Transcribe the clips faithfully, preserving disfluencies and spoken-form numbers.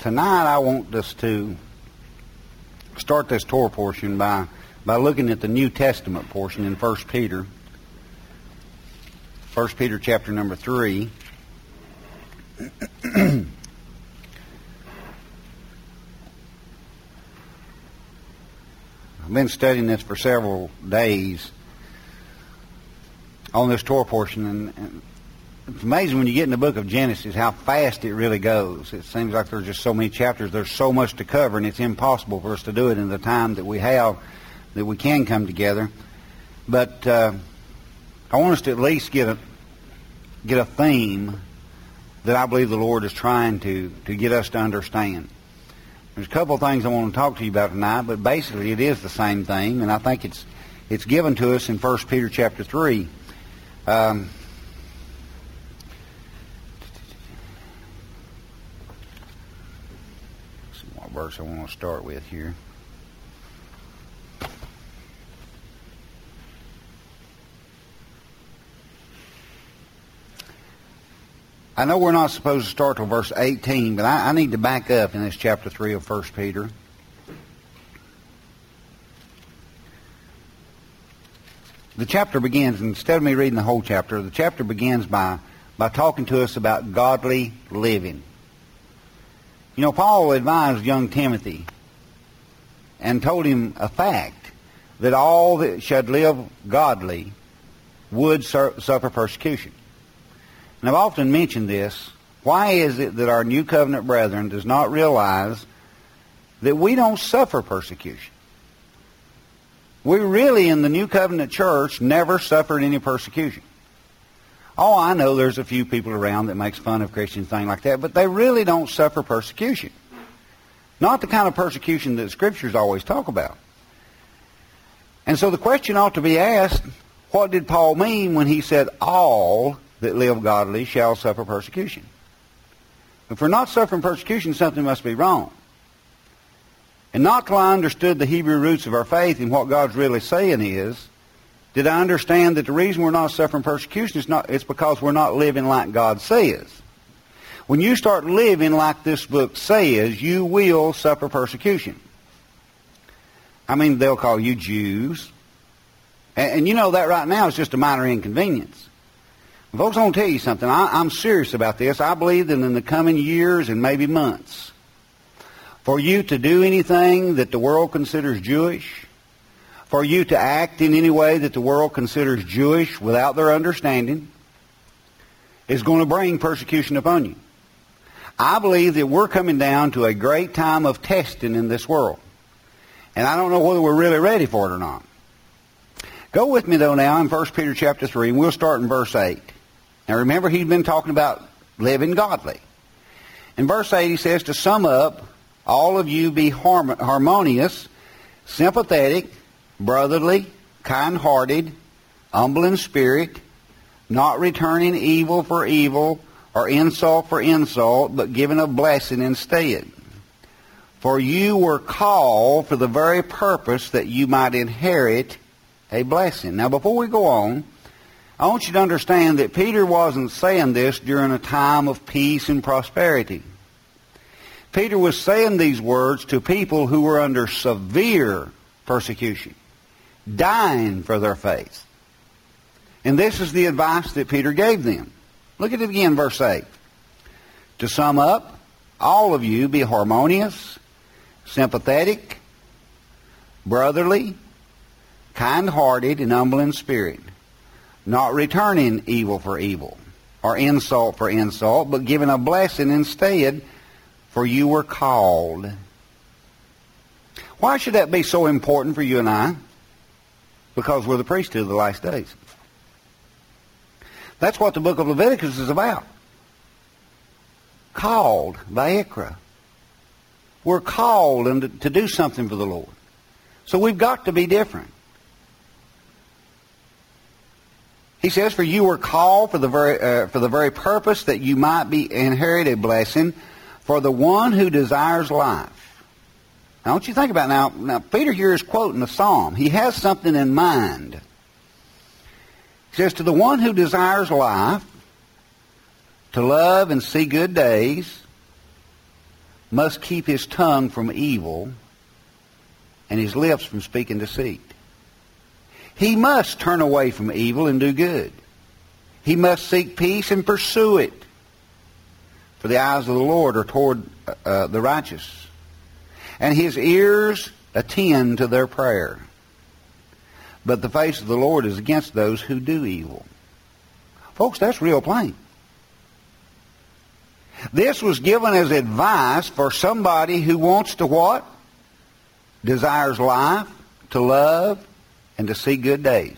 tonight I want us to start this Torah portion by, by looking at the New Testament portion in First Peter. First Peter chapter number three. I've been studying this for several days on this Torah portion, and, and it's amazing when you get in the book of Genesis how fast it really goes. It seems like there's just so many chapters, there's so much to cover, and it's impossible for us to do it in the time that we have, that we can come together. But uh, I want us to at least get a get a theme that I believe the Lord is trying to, to get us to understand. There's a couple of things I want to talk to you about tonight, but basically it is the same thing, and I think it's it's given to us in First Peter chapter three. Um, let's see what verse I want to start with here. I know we're not supposed to start till verse eighteen, but I, I need to back up in this chapter three of First Peter. The chapter begins, instead of me reading the whole chapter, the chapter begins by, by talking to us about godly living. You know, Paul advised young Timothy and told him a fact, that all that should live godly would sur- suffer persecution. And I've often mentioned this. Why is it that our New Covenant brethren does not realize that we don't suffer persecution? We really, in the New Covenant church, never suffered any persecution. Oh, I know there's a few people around that makes fun of Christians, things like that, but they really don't suffer persecution. Not the kind of persecution that Scriptures always talk about. And so the question ought to be asked, what did Paul mean when he said all that live godly shall suffer persecution? If we're not suffering persecution, something must be wrong. And not till I understood the Hebrew roots of our faith and what God's really saying is, did I understand that the reason we're not suffering persecution is not, it's because we're not living like God says. When you start living like this book says, you will suffer persecution. I mean, they'll call you Jews. And, and you know that right now is just a minor inconvenience. Folks, I want to tell you something. I, I'm serious about this. I believe that in the coming years and maybe months, for you to do anything that the world considers Jewish, for you to act in any way that the world considers Jewish without their understanding, is going to bring persecution upon you. I believe that we're coming down to a great time of testing in this world. And I don't know whether we're really ready for it or not. Go with me, though, now in First Peter chapter three, and we'll start in verse eight. Now remember, he's been talking about living godly. In verse eight he says, to sum up, all of you be harm- harmonious, sympathetic, brotherly, kind-hearted, humble in spirit, not returning evil for evil or insult for insult, but giving a blessing instead. For you were called for the very purpose that you might inherit a blessing. Now before we go on, I want you to understand that Peter wasn't saying this during a time of peace and prosperity. Peter was saying these words to people who were under severe persecution, dying for their faith. And this is the advice that Peter gave them. Look at it again, verse eight. To sum up, all of you be harmonious, sympathetic, brotherly, kind-hearted, and humble in spirit, not returning evil for evil or insult for insult, but giving a blessing instead, for you were called. Why should that be so important for you and I? Because we're the priesthood of the last days. That's what the book of Leviticus is about. Called by Ikra. We're called and to do something for the Lord. So we've got to be different. He says, for you were called for the very uh, for the very purpose that you might be inherit a blessing, for the one who desires life. Now, I want you to think about it. Now, now, Peter here is quoting a psalm. He has something in mind. He says, to the one who desires life, to love and see good days, must keep his tongue from evil and his lips from speaking deceit. He must turn away from evil and do good. He must seek peace and pursue it. For the eyes of the Lord are toward uh, the righteous, and his ears attend to their prayer. But the face of the Lord is against those who do evil. Folks, that's real plain. This was given as advice for somebody who wants to what? Desires life, to love, and to see good days.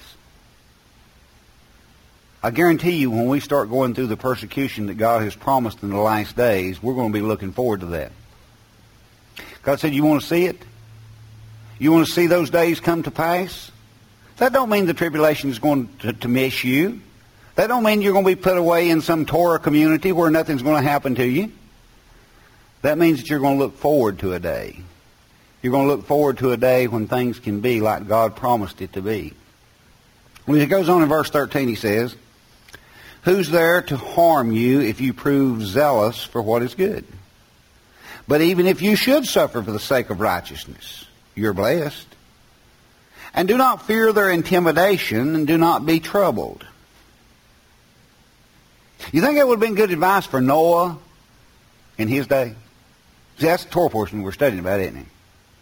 I guarantee you when we start going through the persecution that God has promised in the last days, we're going to be looking forward to that. God said, you want to see it? You want to see those days come to pass? That don't mean the tribulation is going to, to miss you. That don't mean you're going to be put away in some Torah community where nothing's going to happen to you. That means that you're going to look forward to a day. You're going to look forward to a day when things can be like God promised it to be. When it goes on in verse thirteen, he says, who's there to harm you if you prove zealous for what is good? But even if you should suffer for the sake of righteousness, you're blessed. And do not fear their intimidation, and do not be troubled. You think that would have been good advice for Noah in his day? See, that's the Torah portion we're studying about, isn't it?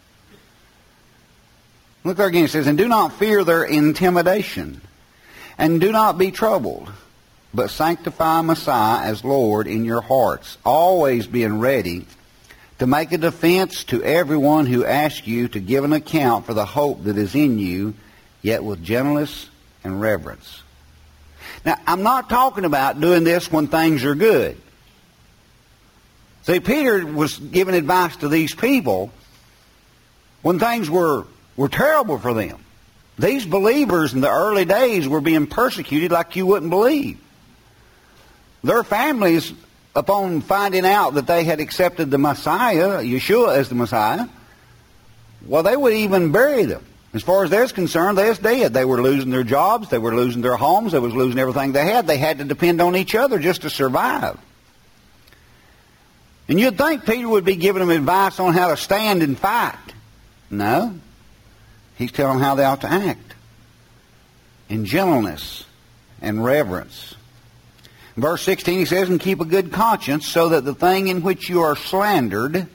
Look there again. It says, and do not fear their intimidation, and do not be troubled, but sanctify Messiah as Lord in your hearts, always being ready to make a defense to everyone who asks you to give an account for the hope that is in you, yet with gentleness and reverence. Now, I'm not talking about doing this when things are good. See, Peter was giving advice to these people when things were, were terrible for them. These believers in the early days were being persecuted like you wouldn't believe. Their families, upon finding out that they had accepted the Messiah, Yeshua as the Messiah, well, they would even bury them. As far as they're concerned, they're dead. They were losing their jobs. They were losing their homes. They was losing everything they had. They had to depend on each other just to survive. And you'd think Peter would be giving them advice on how to stand and fight. No. He's telling them how they ought to act. In gentleness and reverence. In verse sixteen, he says, and keep a good conscience, so that the thing in which you are slandered,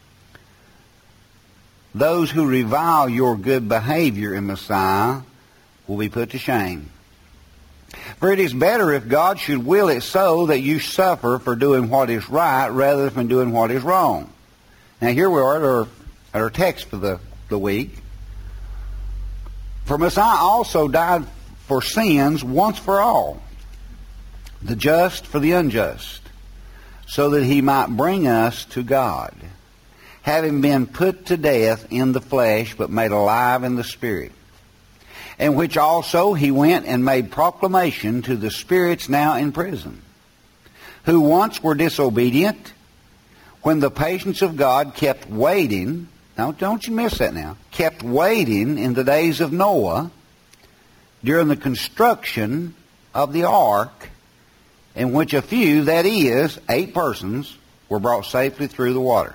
those who revile your good behavior in Messiah will be put to shame. For it is better if God should will it so that you suffer for doing what is right rather than doing what is wrong. Now here we are at our, at our text for the, the week. For Messiah also died for sins once for all, the just for the unjust, so that he might bring us to God, having been put to death in the flesh, but made alive in the Spirit, in which also he went and made proclamation to the spirits now in prison, who once were disobedient, when the patience of God kept waiting. Now, don't you miss that now. Kept waiting in the days of Noah during the construction of the ark, in which a few, that is, eight persons, were brought safely through the water.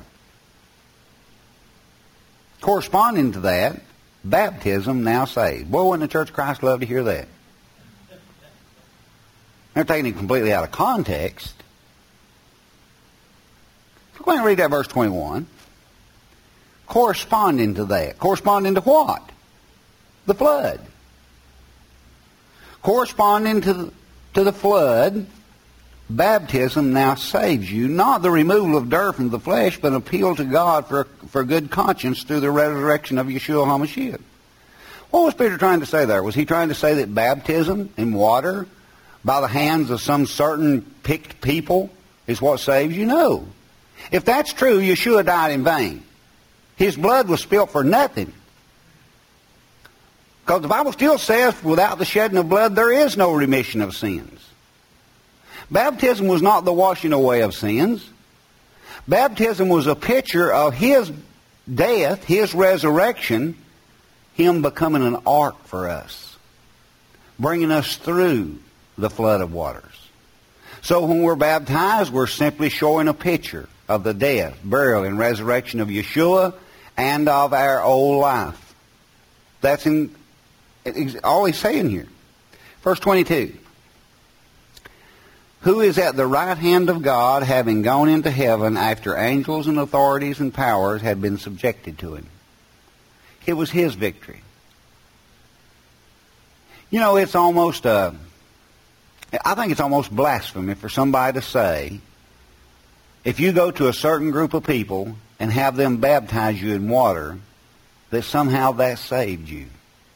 Corresponding to that, baptism now saved. Boy, wouldn't the Church of Christ love to hear that? They're taking it completely out of context. Go ahead and read that verse twenty-one. Corresponding to that. Corresponding to what? The flood. Corresponding to the, to the flood, baptism now saves you. Not the removal of dirt from the flesh, but an appeal to God for, for good conscience through the resurrection of Yeshua HaMashiach. What was Peter trying to say there? Was he trying to say that baptism in water by the hands of some certain picked people is what saves you? No. If that's true, Yeshua died in vain. His blood was spilt for nothing. Because the Bible still says, without the shedding of blood, there is no remission of sins. Baptism was not the washing away of sins. Baptism was a picture of His death, His resurrection, Him becoming an ark for us, bringing us through the flood of waters. So when we're baptized, we're simply showing a picture of the death, burial, and resurrection of Yeshua and of our old life. That's in all he's saying here. Verse twenty-two. Who is at the right hand of God, having gone into heaven after angels and authorities and powers had been subjected to him. It was his victory. You know, it's almost, uh, I think it's almost blasphemy for somebody to say, if you go to a certain group of people and have them baptize you in water, that somehow that saved you.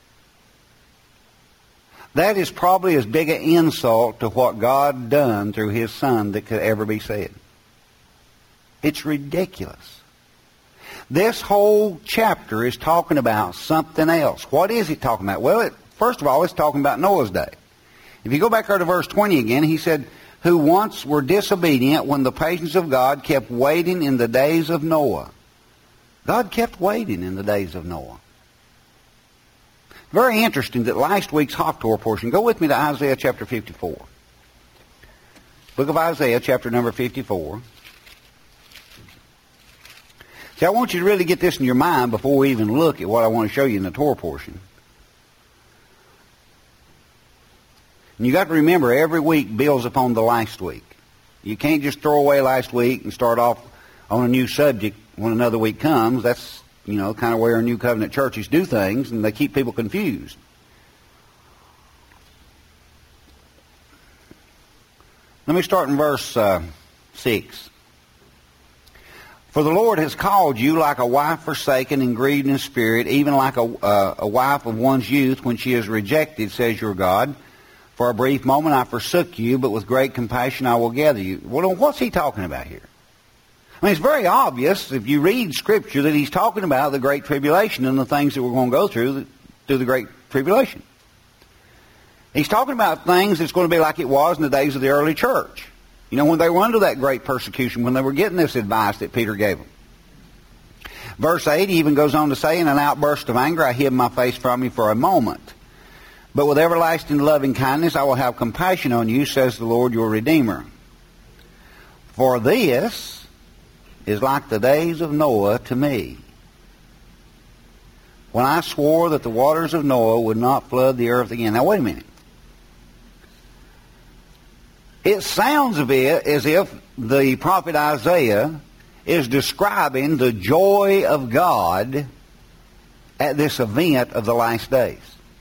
That is probably as big an insult to what God done through His Son that could ever be said. It's ridiculous. This whole chapter is talking about something else. What is it talking about? Well, it, first of all, it's talking about Noah's day. If you go back there to verse twenty again, he said, who once were disobedient when the patience of God kept waiting in the days of Noah. God kept waiting in the days of Noah. Very interesting that last week's Haftorah portion, go with me to Isaiah chapter fifty-four. Book of Isaiah chapter number fifty-four. See, I want you to really get this in your mind before we even look at what I want to show you in the Torah portion. And you got to remember, every week builds upon the last week. You can't just throw away last week and start off on a new subject when another week comes. That's, you know, kind of where New Covenant churches do things, and they keep people confused. Let me start in verse uh, six. For the Lord has called you like a wife forsaken and grieved in spirit, even like a, uh, a wife of one's youth when she is rejected, says your God. For a brief moment I forsook you, but with great compassion I will gather you. Well, what's he talking about here? I mean, it's very obvious if you read Scripture that he's talking about the Great Tribulation and the things that we're going to go through through the Great Tribulation. He's talking about things that's going to be like it was in the days of the early church. You know, when they were under that great persecution, when they were getting this advice that Peter gave them. Verse eight, he even goes on to say, in an outburst of anger I hid my face from you for a moment. But with everlasting loving kindness I will have compassion on you, says the Lord your Redeemer. For this is like the days of Noah to me, when I swore that the waters of Noah would not flood the earth again. Now, wait a minute. It sounds a bit as if the prophet Isaiah is describing the joy of God at this event of the last days.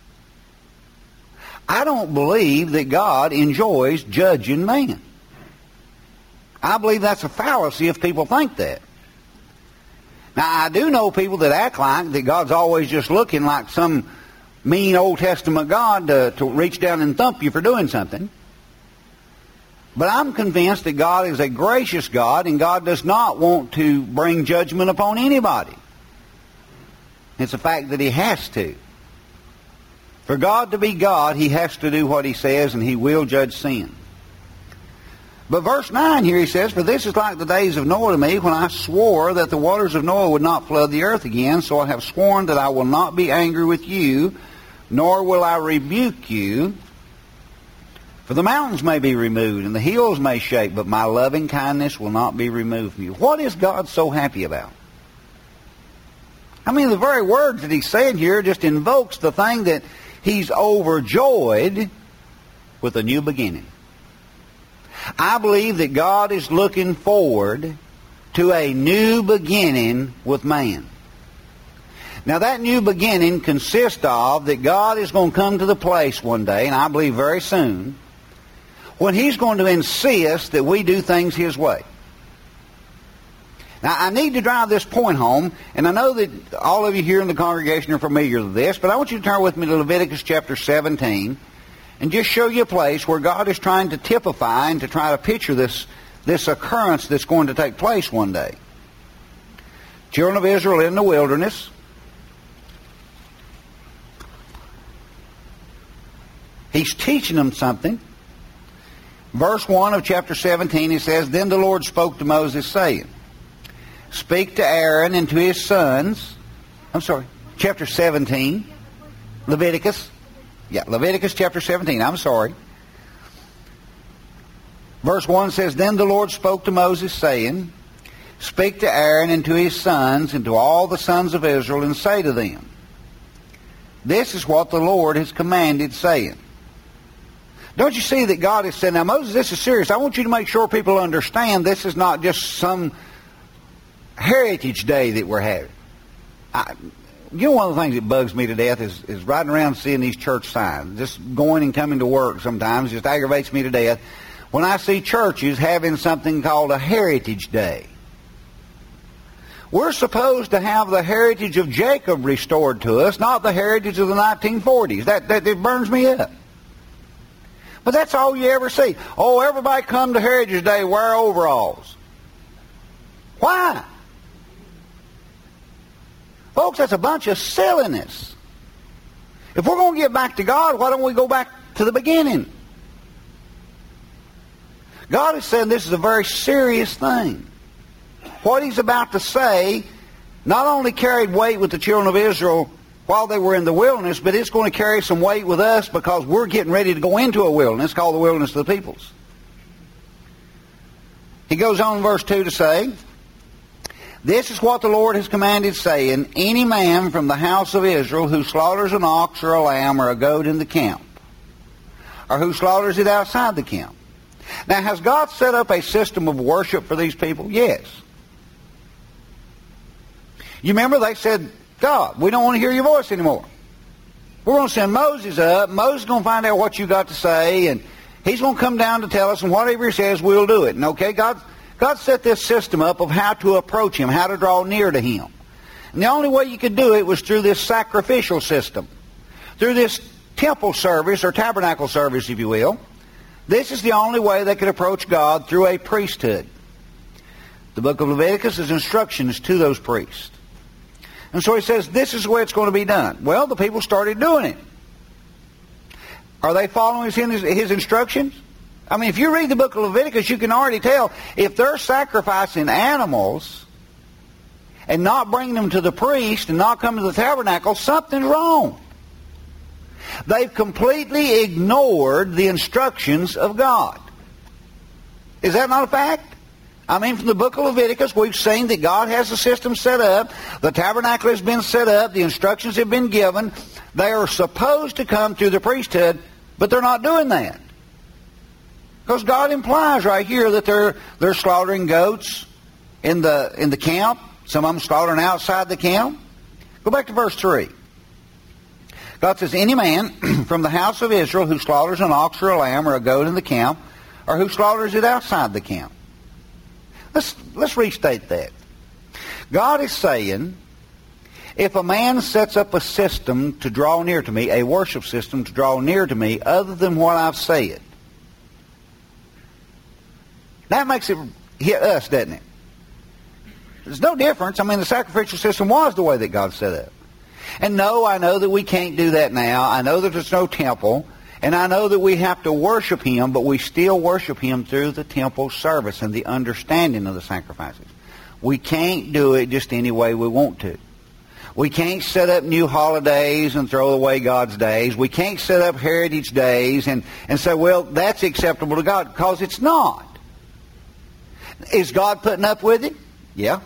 I don't believe that God enjoys judging man. I believe that's a fallacy if people think that. Now, I do know people that act like that God's always just looking like some mean Old Testament God to, to reach down and thump you for doing something. But I'm convinced that God is a gracious God, and God does not want to bring judgment upon anybody. It's a fact that He has to. For God to be God, He has to do what He says, and He will judge sin. But verse nine here he says, for this is like the days of Noah to me, when I swore that the waters of Noah would not flood the earth again. So I have sworn that I will not be angry with you, nor will I rebuke you. For the mountains may be removed, and the hills may shake, but my loving kindness will not be removed from you. What is God so happy about? I mean, the very words that He's saying here just invokes the thing that He's overjoyed with a new beginning. I believe that God is looking forward to a new beginning with man. Now, that new beginning consists of that God is going to come to the place one day, and I believe very soon, when He's going to insist that we do things His way. Now, I need to drive this point home, and I know that all of you here in the congregation are familiar with this, but I want you to turn with me to Leviticus chapter seventeen and just show you a place where God is trying to typify and to try to picture this, this occurrence that's going to take place one day. Children of Israel in the wilderness. He's teaching them something. Verse one of chapter seventeen, it says, then the Lord spoke to Moses, saying, speak to Aaron and to his sons. I'm sorry, chapter seventeen, Leviticus. Yeah, Leviticus chapter seventeen, I'm sorry. Verse one says, then the Lord spoke to Moses, saying, Speak to Aaron and to his sons and to all the sons of Israel, and say to them, this is what the Lord has commanded, saying. Don't you see that God has said, now Moses, this is serious. I want you to make sure people understand this is not just some heritage day that we're having. I, you know, one of the things that bugs me to death is, is riding around seeing these church signs. Just going and coming to work sometimes just aggravates me to death when I see churches having something called a heritage day. We're supposed to have the heritage of Jacob restored to us, not the heritage of the nineteen forties. That, that, that burns me up. But that's all you ever see. Oh, everybody come to Heritage Day, wear overalls. Why? Folks, that's a bunch of silliness. If we're going to get back to God, why don't we go back to the beginning? God is saying this is a very serious thing. What he's about to say not only carried weight with the children of Israel while they were in the wilderness, but it's going to carry some weight with us because we're getting ready to go into a wilderness called the wilderness of the peoples. He goes on in verse two to say, this is what the Lord has commanded, saying, any man from the house of Israel who slaughters an ox or a lamb or a goat in the camp, or who slaughters it outside the camp. Now, has God set up a system of worship for these people? Yes. You remember they said, God, we don't want to hear your voice anymore. We're going to send Moses up. Moses is going to find out what you got to say, and he's going to come down to tell us, and whatever he says, we'll do it. And okay, God, God set this system up of how to approach him, how to draw near to him. And the only way you could do it was through this sacrificial system, through this temple service, or tabernacle service, if you will. This is the only way they could approach God, through a priesthood. The book of Leviticus is instructions to those priests. And so he says, this is the way it's going to be done. Well, the people started doing it. Are they following his, his instructions? I mean, if you read the book of Leviticus, you can already tell if they're sacrificing animals and not bringing them to the priest and not coming to the tabernacle, something's wrong. They've completely ignored the instructions of God. Is that not a fact? I mean, from the book of Leviticus, we've seen that God has a system set up. The tabernacle has been set up. The instructions have been given. They are supposed to come through the priesthood, but they're not doing that. Because God implies right here that they're they're slaughtering goats in the in the camp. Some of them slaughtering outside the camp. Go back to verse three. God says, any man from the house of Israel who slaughters an ox or a lamb or a goat in the camp, or who slaughters it outside the camp. Let's, let's restate that. God is saying, if a man sets up a system to draw near to me, a worship system to draw near to me, other than what I've said, that makes it hit us, doesn't it? There's no difference. I mean, the sacrificial system was the way that God set up. And no, I know that we can't do that now. I know that there's no temple. And I know that we have to worship him, but we still worship him through the temple service and the understanding of the sacrifices. We can't do it just any way we want to. We can't set up new holidays and throw away God's days. We can't set up heritage days and, and say, well, that's acceptable to God, because it's not. Is God putting up with it? Yeah.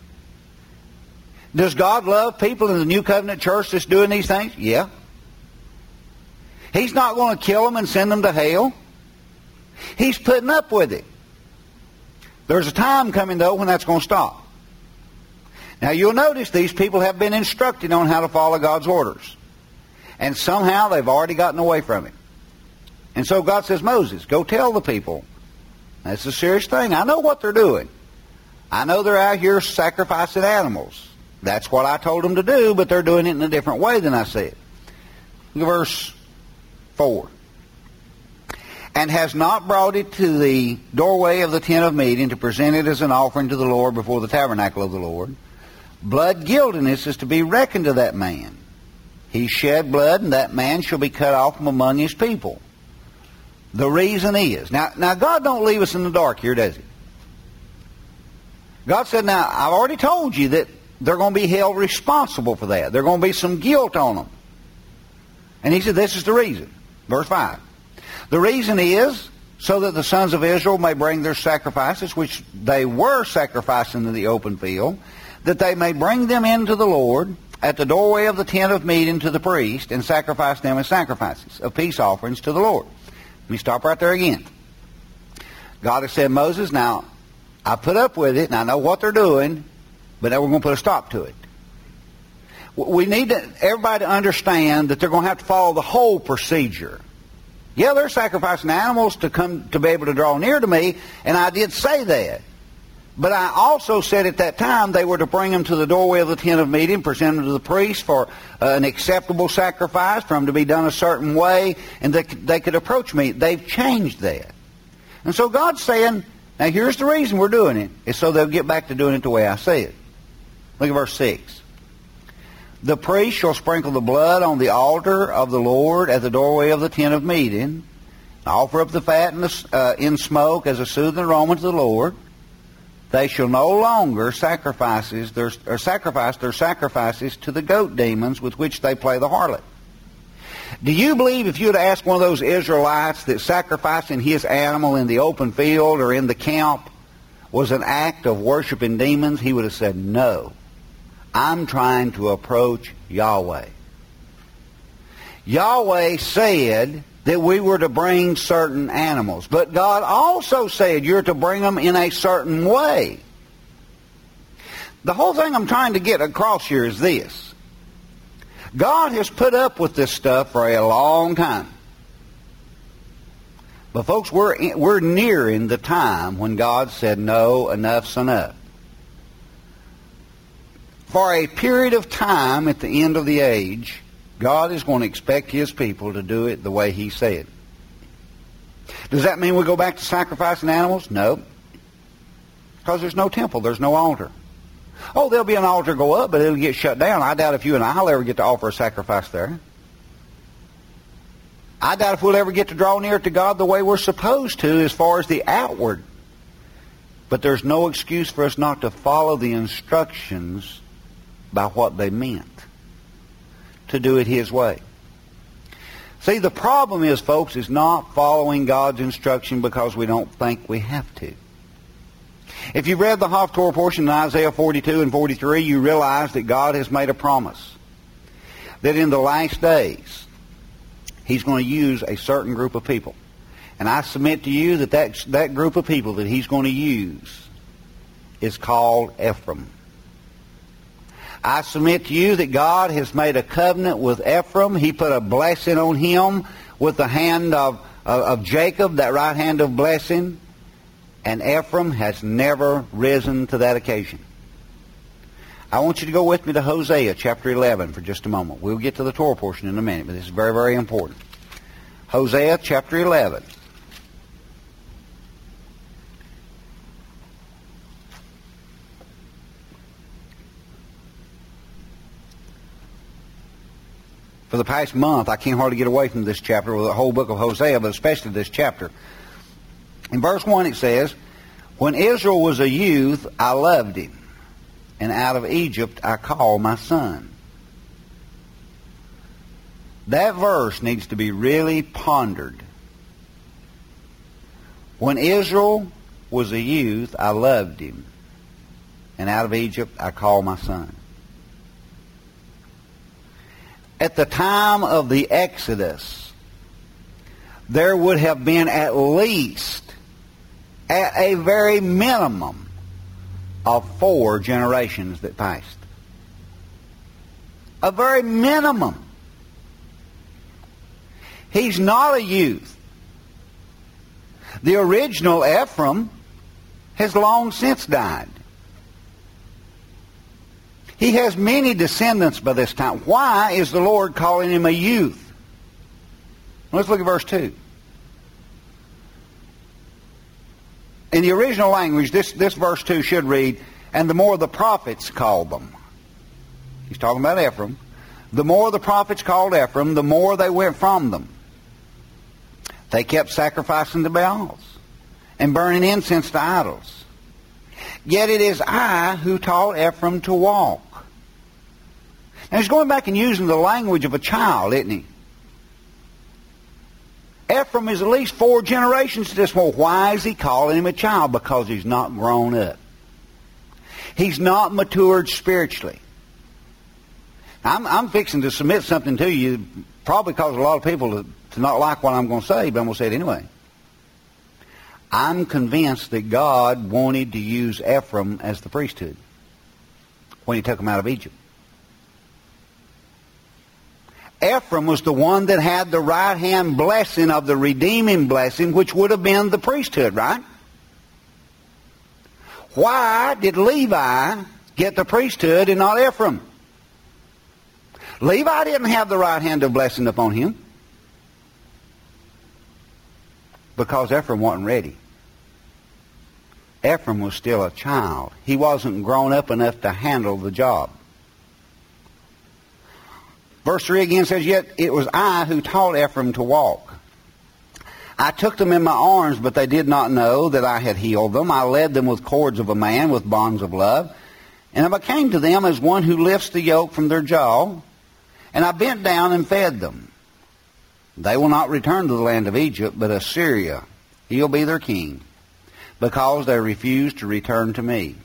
Does God love people in the New Covenant Church that's doing these things? Yeah. He's not going to kill them and send them to hell. He's putting up with it. There's a time coming, though, when that's going to stop. Now, you'll notice these people have been instructed on how to follow God's orders. And somehow they've already gotten away from it. And so God says, Moses, go tell the people. That's a serious thing. I know what they're doing. I know they're out here sacrificing animals. That's what I told them to do, but they're doing it in a different way than I said. Verse four. And has not brought it to the doorway of the tent of meeting to present it as an offering to the Lord before the tabernacle of the Lord. Blood guiltiness is to be reckoned to that man. He shed blood, and that man shall be cut off from among his people. The reason is, now, now God don't leave us in the dark here, does he? God said, now, I've already told you that they're going to be held responsible for that. There's going to be some guilt on them. And he said, this is the reason. Verse five. The reason is, so that the sons of Israel may bring their sacrifices, which they were sacrificing in the open field, that they may bring them into the Lord at the doorway of the tent of meeting to the priest, and sacrifice them as sacrifices of peace offerings to the Lord. Let me stop right there again. God has said, Moses, now, I put up with it, and I know what they're doing, but now we're going to put a stop to it. We need to, everybody to understand that they're going to have to follow the whole procedure. Yeah, they're sacrificing animals to come to be able to draw near to me, and I did say that. But I also said at that time they were to bring them to the doorway of the tent of meeting, present them to the priest for uh, an acceptable sacrifice, for them to be done a certain way, and they, they could approach me. They've changed that. And so God's saying, now here's the reason we're doing it, is so they'll get back to doing it the way I say it. Look at verse six. The priest shall sprinkle the blood on the altar of the Lord at the doorway of the tent of meeting, offer up the fat in, the, uh, in smoke as a soothing aroma to the Lord. They shall no longer sacrifices their, or sacrifice their sacrifices to the goat demons with which they play the harlot. Do you believe if you had asked one of those Israelites that sacrificing his animal in the open field or in the camp was an act of worshiping demons, he would have said, no. I'm trying to approach Yahweh. Yahweh said that we were to bring certain animals. But God also said you're to bring them in a certain way. The whole thing I'm trying to get across here is this. God has put up with this stuff for a long time. But folks, we're, we're nearing the time when God said, no, enough's enough. For a period of time at the end of the age, God is going to expect His people to do it the way He said. Does that mean we go back to sacrificing animals? No. Because there's no temple. There's no altar. Oh, there'll be an altar go up, but it'll get shut down. I doubt if you and I will ever get to offer a sacrifice there. I doubt if we'll ever get to draw near to God the way we're supposed to as far as the outward. But there's no excuse for us not to follow the instructions by what they meant, to do it His way. See, the problem is, folks, is not following God's instruction because we don't think we have to. If you've read the Haftorah portion in Isaiah forty-two and forty-three, you realize that God has made a promise that in the last days He's going to use a certain group of people. And I submit to you that that, that group of people that He's going to use is called Ephraim. I submit to you that God has made a covenant with Ephraim. He put a blessing on him with the hand of, of, of Jacob, that right hand of blessing. And Ephraim has never risen to that occasion. I want you to go with me to Hosea chapter eleven for just a moment. We'll get to the Torah portion in a minute, but this is very, very important. Hosea chapter eleven. For the past month, I can't hardly get away from this chapter, or the whole book of Hosea, but especially this chapter. In verse one it says, when Israel was a youth, I loved him, and out of Egypt I called my son. That verse needs to be really pondered. When Israel was a youth, I loved him, and out of Egypt I called my son. At the time of the Exodus, there would have been at least, at a very minimum, of four generations that passed. A very minimum. He's not a youth. The original Ephraim has long since died. He has many descendants by this time. Why is the Lord calling him a youth? Let's look at verse two. In the original language, this, this verse two should read, and the more the prophets called them. He's talking about Ephraim. The more the prophets called Ephraim, the more they went from them. They kept sacrificing to Baals and burning incense to idols. Yet it is I who taught Ephraim to walk. Now he's going back and using the language of a child, isn't he? Ephraim is at least four generations to this point. Why is he calling him a child? Because he's not grown up. He's not matured spiritually. I'm, I'm fixing to submit something to you, probably cause a lot of people to, to not like what I'm going to say, but I'm going to say it anyway. I'm convinced that God wanted to use Ephraim as the priesthood when he took him out of Egypt. Ephraim was the one that had the right-hand blessing of the redeeming blessing, which would have been the priesthood, right? Why did Levi get the priesthood and not Ephraim? Levi didn't have the right hand of blessing upon him because Ephraim wasn't ready. Ephraim was still a child. He wasn't grown up enough to handle the job. Verse three again says, "Yet it was I who taught Ephraim to walk. I took them in my arms, but they did not know that I had healed them. I led them with cords of a man, with bonds of love. And I came to them as one who lifts the yoke from their jaw. And I bent down and fed them. They will not return to the land of Egypt, but Assyria, he'll be their king, because they refused to return to me."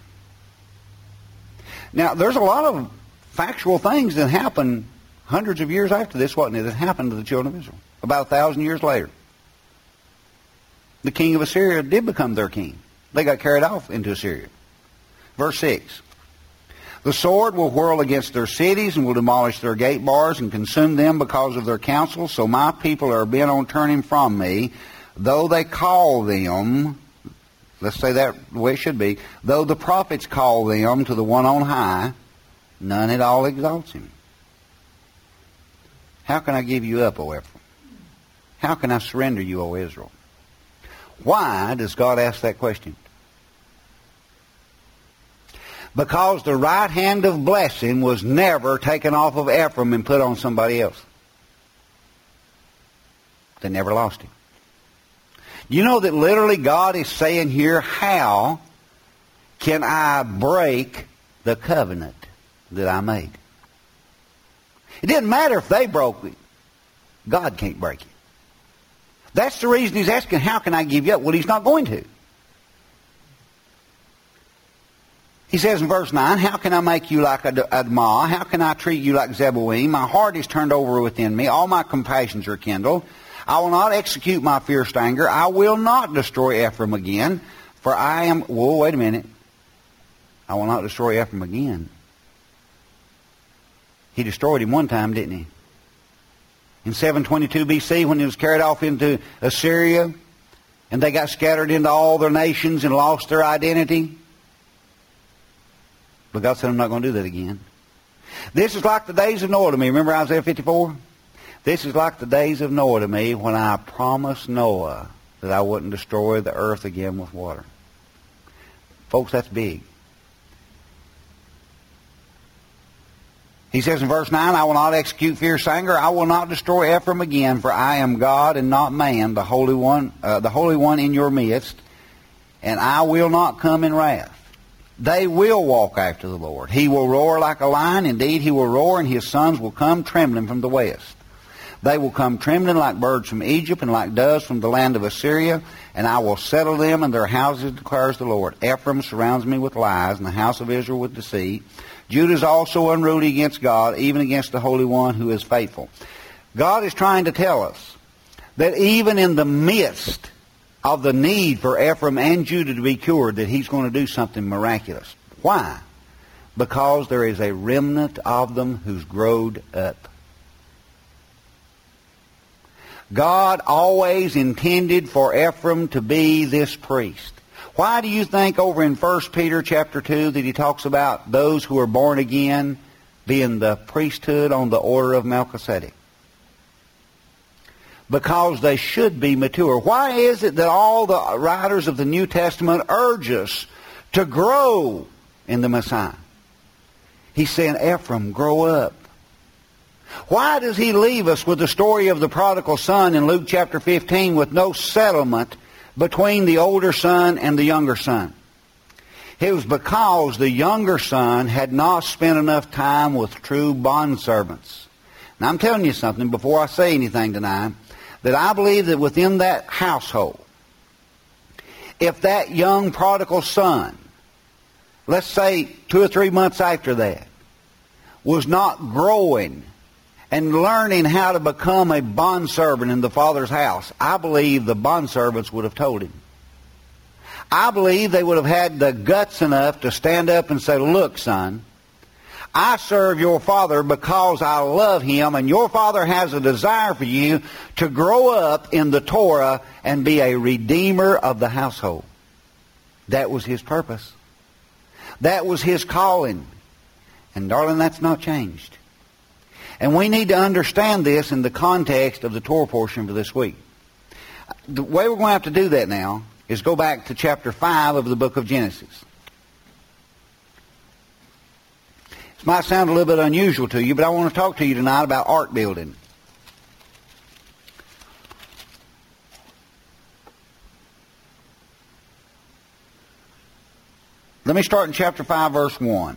Now, there's a lot of factual things that happened hundreds of years after this, wasn't it, that happened to the children of Israel, about a thousand years later. The king of Assyria did become their king. They got carried off into Assyria. Verse six. "The sword will whirl against their cities and will demolish their gate bars and consume them because of their counsel. So my people are bent on turning from me, though they call them," let's say that the way it should be, "though the prophets call them to the one on high, none at all exalts him. How can I give you up, O Ephraim? How can I surrender you, O Israel?" Why does God ask that question? Because the right hand of blessing was never taken off of Ephraim and put on somebody else. They never lost him. You know that literally God is saying here, how can I break the covenant that I made? It didn't matter if they broke it. God can't break it. That's the reason he's asking, how can I give you up? Well, he's not going to. He says in verse nine, "How can I make you like Admah? How can I treat you like Zeboim? My heart is turned over within me. All my compassions are kindled. I will not execute my fierce anger. I will not destroy Ephraim again. For I am..." Whoa, wait a minute. I will not destroy Ephraim again. He destroyed him one time, didn't he? In seven twenty-two B C, when he was carried off into Assyria, and they got scattered into all their nations and lost their identity. But God said, "I'm not going to do that again." This is like the days of Noah to me. Remember Isaiah fifty-four? This is like the days of Noah to me, when I promised Noah that I wouldn't destroy the earth again with water. Folks, that's big. He says in verse nine, "I will not execute fierce anger. I will not destroy Ephraim again, for I am God and not man, the Holy One, uh, the Holy One in your midst, and I will not come in wrath. They will walk after the Lord. He will roar like a lion. Indeed, he will roar, and his sons will come trembling from the west. They will come trembling like birds from Egypt and like doves from the land of Assyria, and I will settle them in their houses, declares the Lord. Ephraim surrounds me with lies, and the house of Israel with deceit. Judah is also unruly against God, even against the Holy One who is faithful." God is trying to tell us that even in the midst of the need for Ephraim and Judah to be cured, that he's going to do something miraculous. Why? Because there is a remnant of them who's growed up. God always intended for Ephraim to be this priest. Why do you think over in First Peter chapter two that he talks about those who are born again being the priesthood on the order of Melchizedek? Because they should be mature. Why is it that all the writers of the New Testament urge us to grow in the Messiah? He's saying, Ephraim, grow up. Why does he leave us with the story of the prodigal son in Luke chapter fifteen with no settlement between the older son and the younger son? It was because the younger son had not spent enough time with true bondservants. Now I'm telling you something before I say anything tonight. that I believe that within that household, if that young prodigal son, let's say two or three months after that, was not growing and learning how to become a bondservant in the Father's house, I believe the bondservants would have told him. I believe they would have had the guts enough to stand up and say, look, son, I serve your father because I love him, and your father has a desire for you to grow up in the Torah and be a redeemer of the household. That was his purpose. That was his calling. And darling, that's not changed. And we need to understand this in the context of the Torah portion for this week. The way we're going to have to do that now is go back to chapter five of the book of Genesis. This might sound a little bit unusual to you, but I want to talk to you tonight about ark building. Let me start in chapter five, verse one.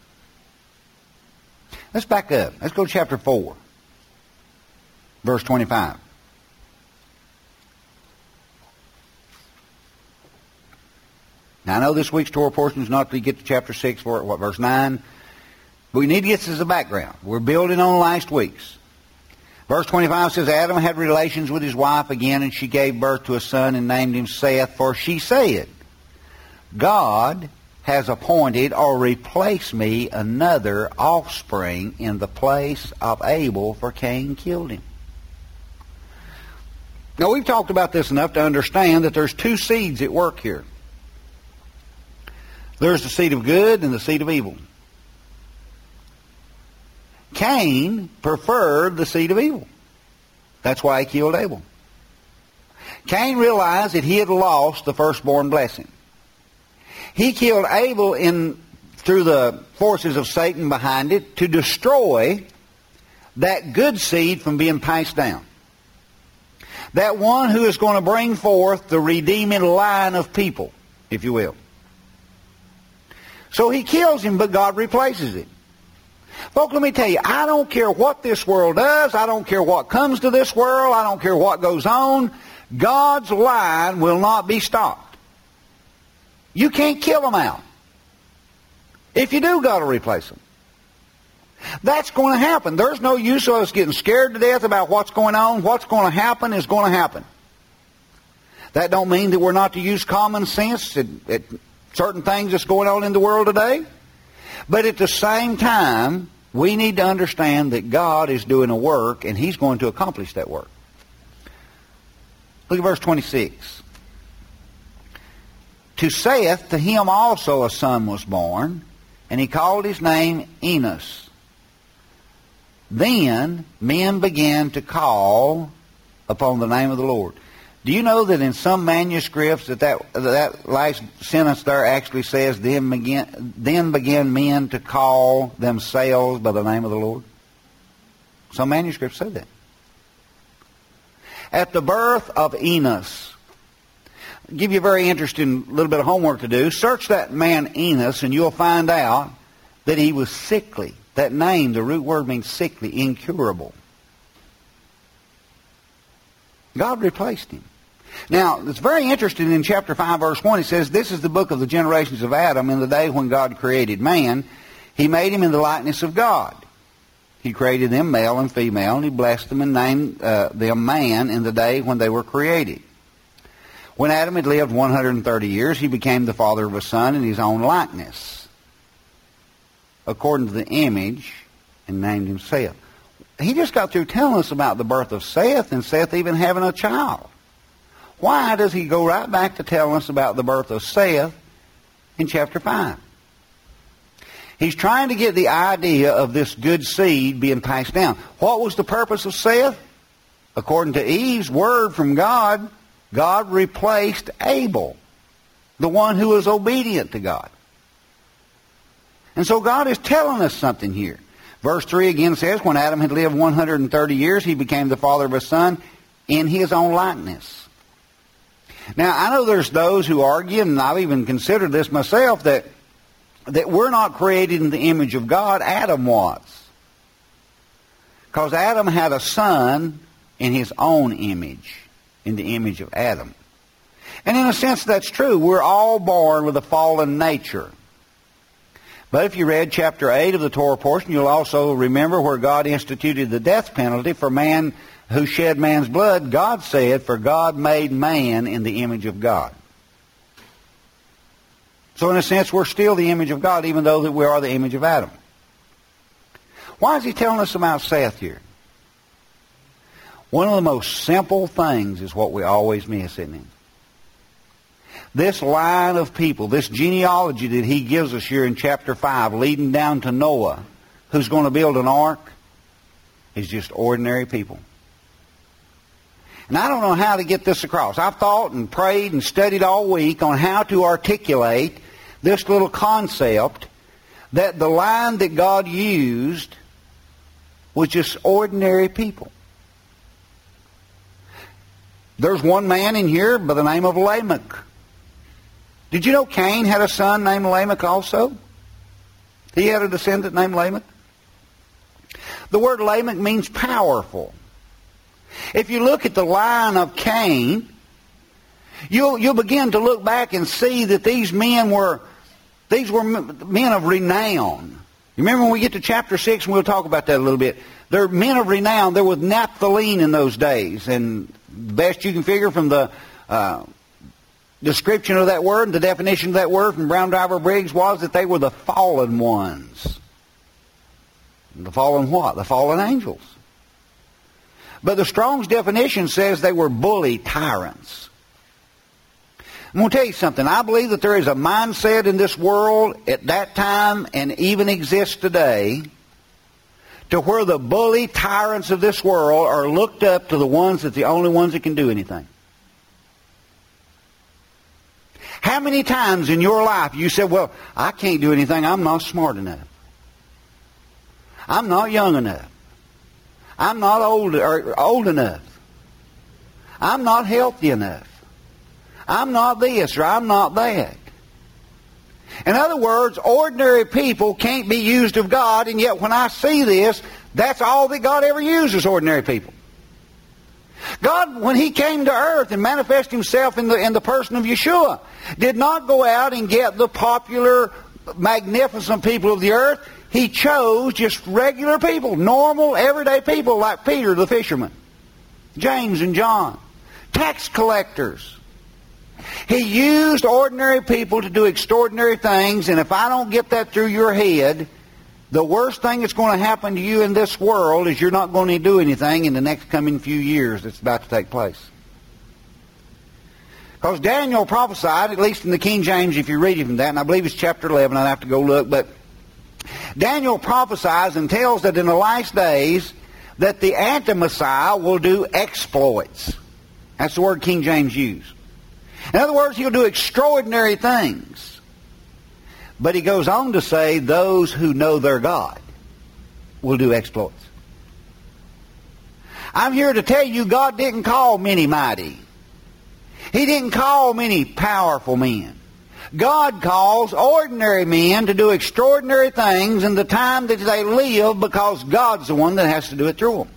Let's back up. Let's go to chapter four, verse twenty-five. Now, I know this week's Torah portion is not to get to chapter six, for what, verse nine. But we need to get this as a background. We're building on last week's. Verse twenty-five says, Adam had relations with his wife again, and she gave birth to a son and named him Seth, for she said, God has appointed or replaced me another offspring in the place of Abel, for Cain killed him. Now, we've talked about this enough to understand that there's two seeds at work here. There's the seed of good and the seed of evil. Cain preferred the seed of evil. That's why he killed Abel. Cain realized that he had lost the firstborn blessing. He killed Abel in through the forces of Satan behind it to destroy that good seed from being passed down. That one who is going to bring forth the redeeming line of people, if you will. So he kills him, but God replaces him. Folks, let me tell you, I don't care what this world does. I don't care what comes to this world. I don't care what goes on. God's line will not be stopped. You can't kill them out. If you do, God will replace them. That's going to happen. There's no use of us getting scared to death about what's going on. What's going to happen is going to happen. That don't mean that we're not to use common sense at, at certain things that's going on in the world today. But at the same time, we need to understand that God is doing a work, and He's going to accomplish that work. Look at verse twenty-six. To Seth, to him also a son was born, and he called his name Enos. Then men began to call upon the name of the Lord. Do you know that in some manuscripts that that, that last sentence there actually says, then began, then began men to call themselves by the name of the Lord? Some manuscripts say that. At the birth of Enos, I'll give you a very interesting little bit of homework to do. Search that man Enos, and you'll find out that he was sickly. That name, the root word means sickly, incurable. God replaced him. Now, it's very interesting in chapter five, verse one. It says, this is the book of the generations of Adam in the day when God created man. He made him in the likeness of God. He created them male and female, and he blessed them and named uh, them man in the day when they were created. When Adam had lived one hundred thirty years, he became the father of a son in his own likeness, according to the image, and named him Seth. He just got through telling us about the birth of Seth, and Seth even having a child. Why does he go right back to telling us about the birth of Seth in chapter five? He's trying to get the idea of this good seed being passed down. What was the purpose of Seth? According to Eve's word from God, God replaced Abel, the one who was obedient to God. And so God is telling us something here. Verse three again says, when Adam had lived one hundred thirty years, he became the father of a son in his own likeness. Now, I know there's those who argue, and I've even considered this myself, that, that we're not created in the image of God. Adam was. Because Adam had a son in his own image, in the image of Adam. And in a sense that's true. We're all born with a fallen nature. But if you read chapter eight of the Torah portion, you'll also remember where God instituted the death penalty for man who shed man's blood. God said, for God made man in the image of God. So in a sense, we're still the image of God, even though that we are the image of Adam. Why is he telling us about Seth here? One of the most simple things is what we always miss, isn't it? This line of people, this genealogy that he gives us here in chapter five, leading down to Noah, who's going to build an ark, is just ordinary people. And I don't know how to get this across. I've thought and prayed and studied all week on how to articulate this little concept that the line that God used was just ordinary people. There's one man in here by the name of Lamech. Did you know Cain had a son named Lamech also? He had a descendant named Lamech. The word Lamech means powerful. If you look at the line of Cain, you'll, you'll begin to look back and see that these men were, these were men of renown. You remember when we get to chapter six, and we'll talk about that a little bit. They're men of renown. There was Naphtali in those days. And the best you can figure from the uh, description of that word, the definition of that word from Brown Driver Briggs was that they were the fallen ones. The fallen what? The fallen angels. But the Strong's definition says they were bully tyrants. I'm going to tell you something. I believe that there is a mindset in this world at that time and even exists today to where the bully tyrants of this world are looked up to the ones that the only ones that can do anything. How many times in your life you said, well, I can't do anything. I'm not smart enough. I'm not young enough. I'm not old, or old enough. I'm not healthy enough. I'm not this or I'm not that. In other words, ordinary people can't be used of God, and yet when I see this, that's all that God ever uses, ordinary people. God, when He came to earth and manifested Himself in the, in the person of Yeshua, did not go out and get the popular, magnificent people of the earth. He chose just regular people, normal, everyday people like Peter the fisherman, James and John, tax collectors. He used ordinary people to do extraordinary things, and if I don't get that through your head, the worst thing that's going to happen to you in this world is you're not going to do anything in the next coming few years that's about to take place. Because Daniel prophesied, at least in the King James, if you read it from that, and I believe it's chapter eleven, I'd have to go look, but Daniel prophesies and tells that in the last days that the anti-Messiah will do exploits. That's the word King James used. In other words, he'll do extraordinary things. But he goes on to say those who know their God will do exploits. I'm here to tell you God didn't call many mighty. He didn't call many powerful men. God calls ordinary men to do extraordinary things in the time that they live because God's the one that has to do it through them.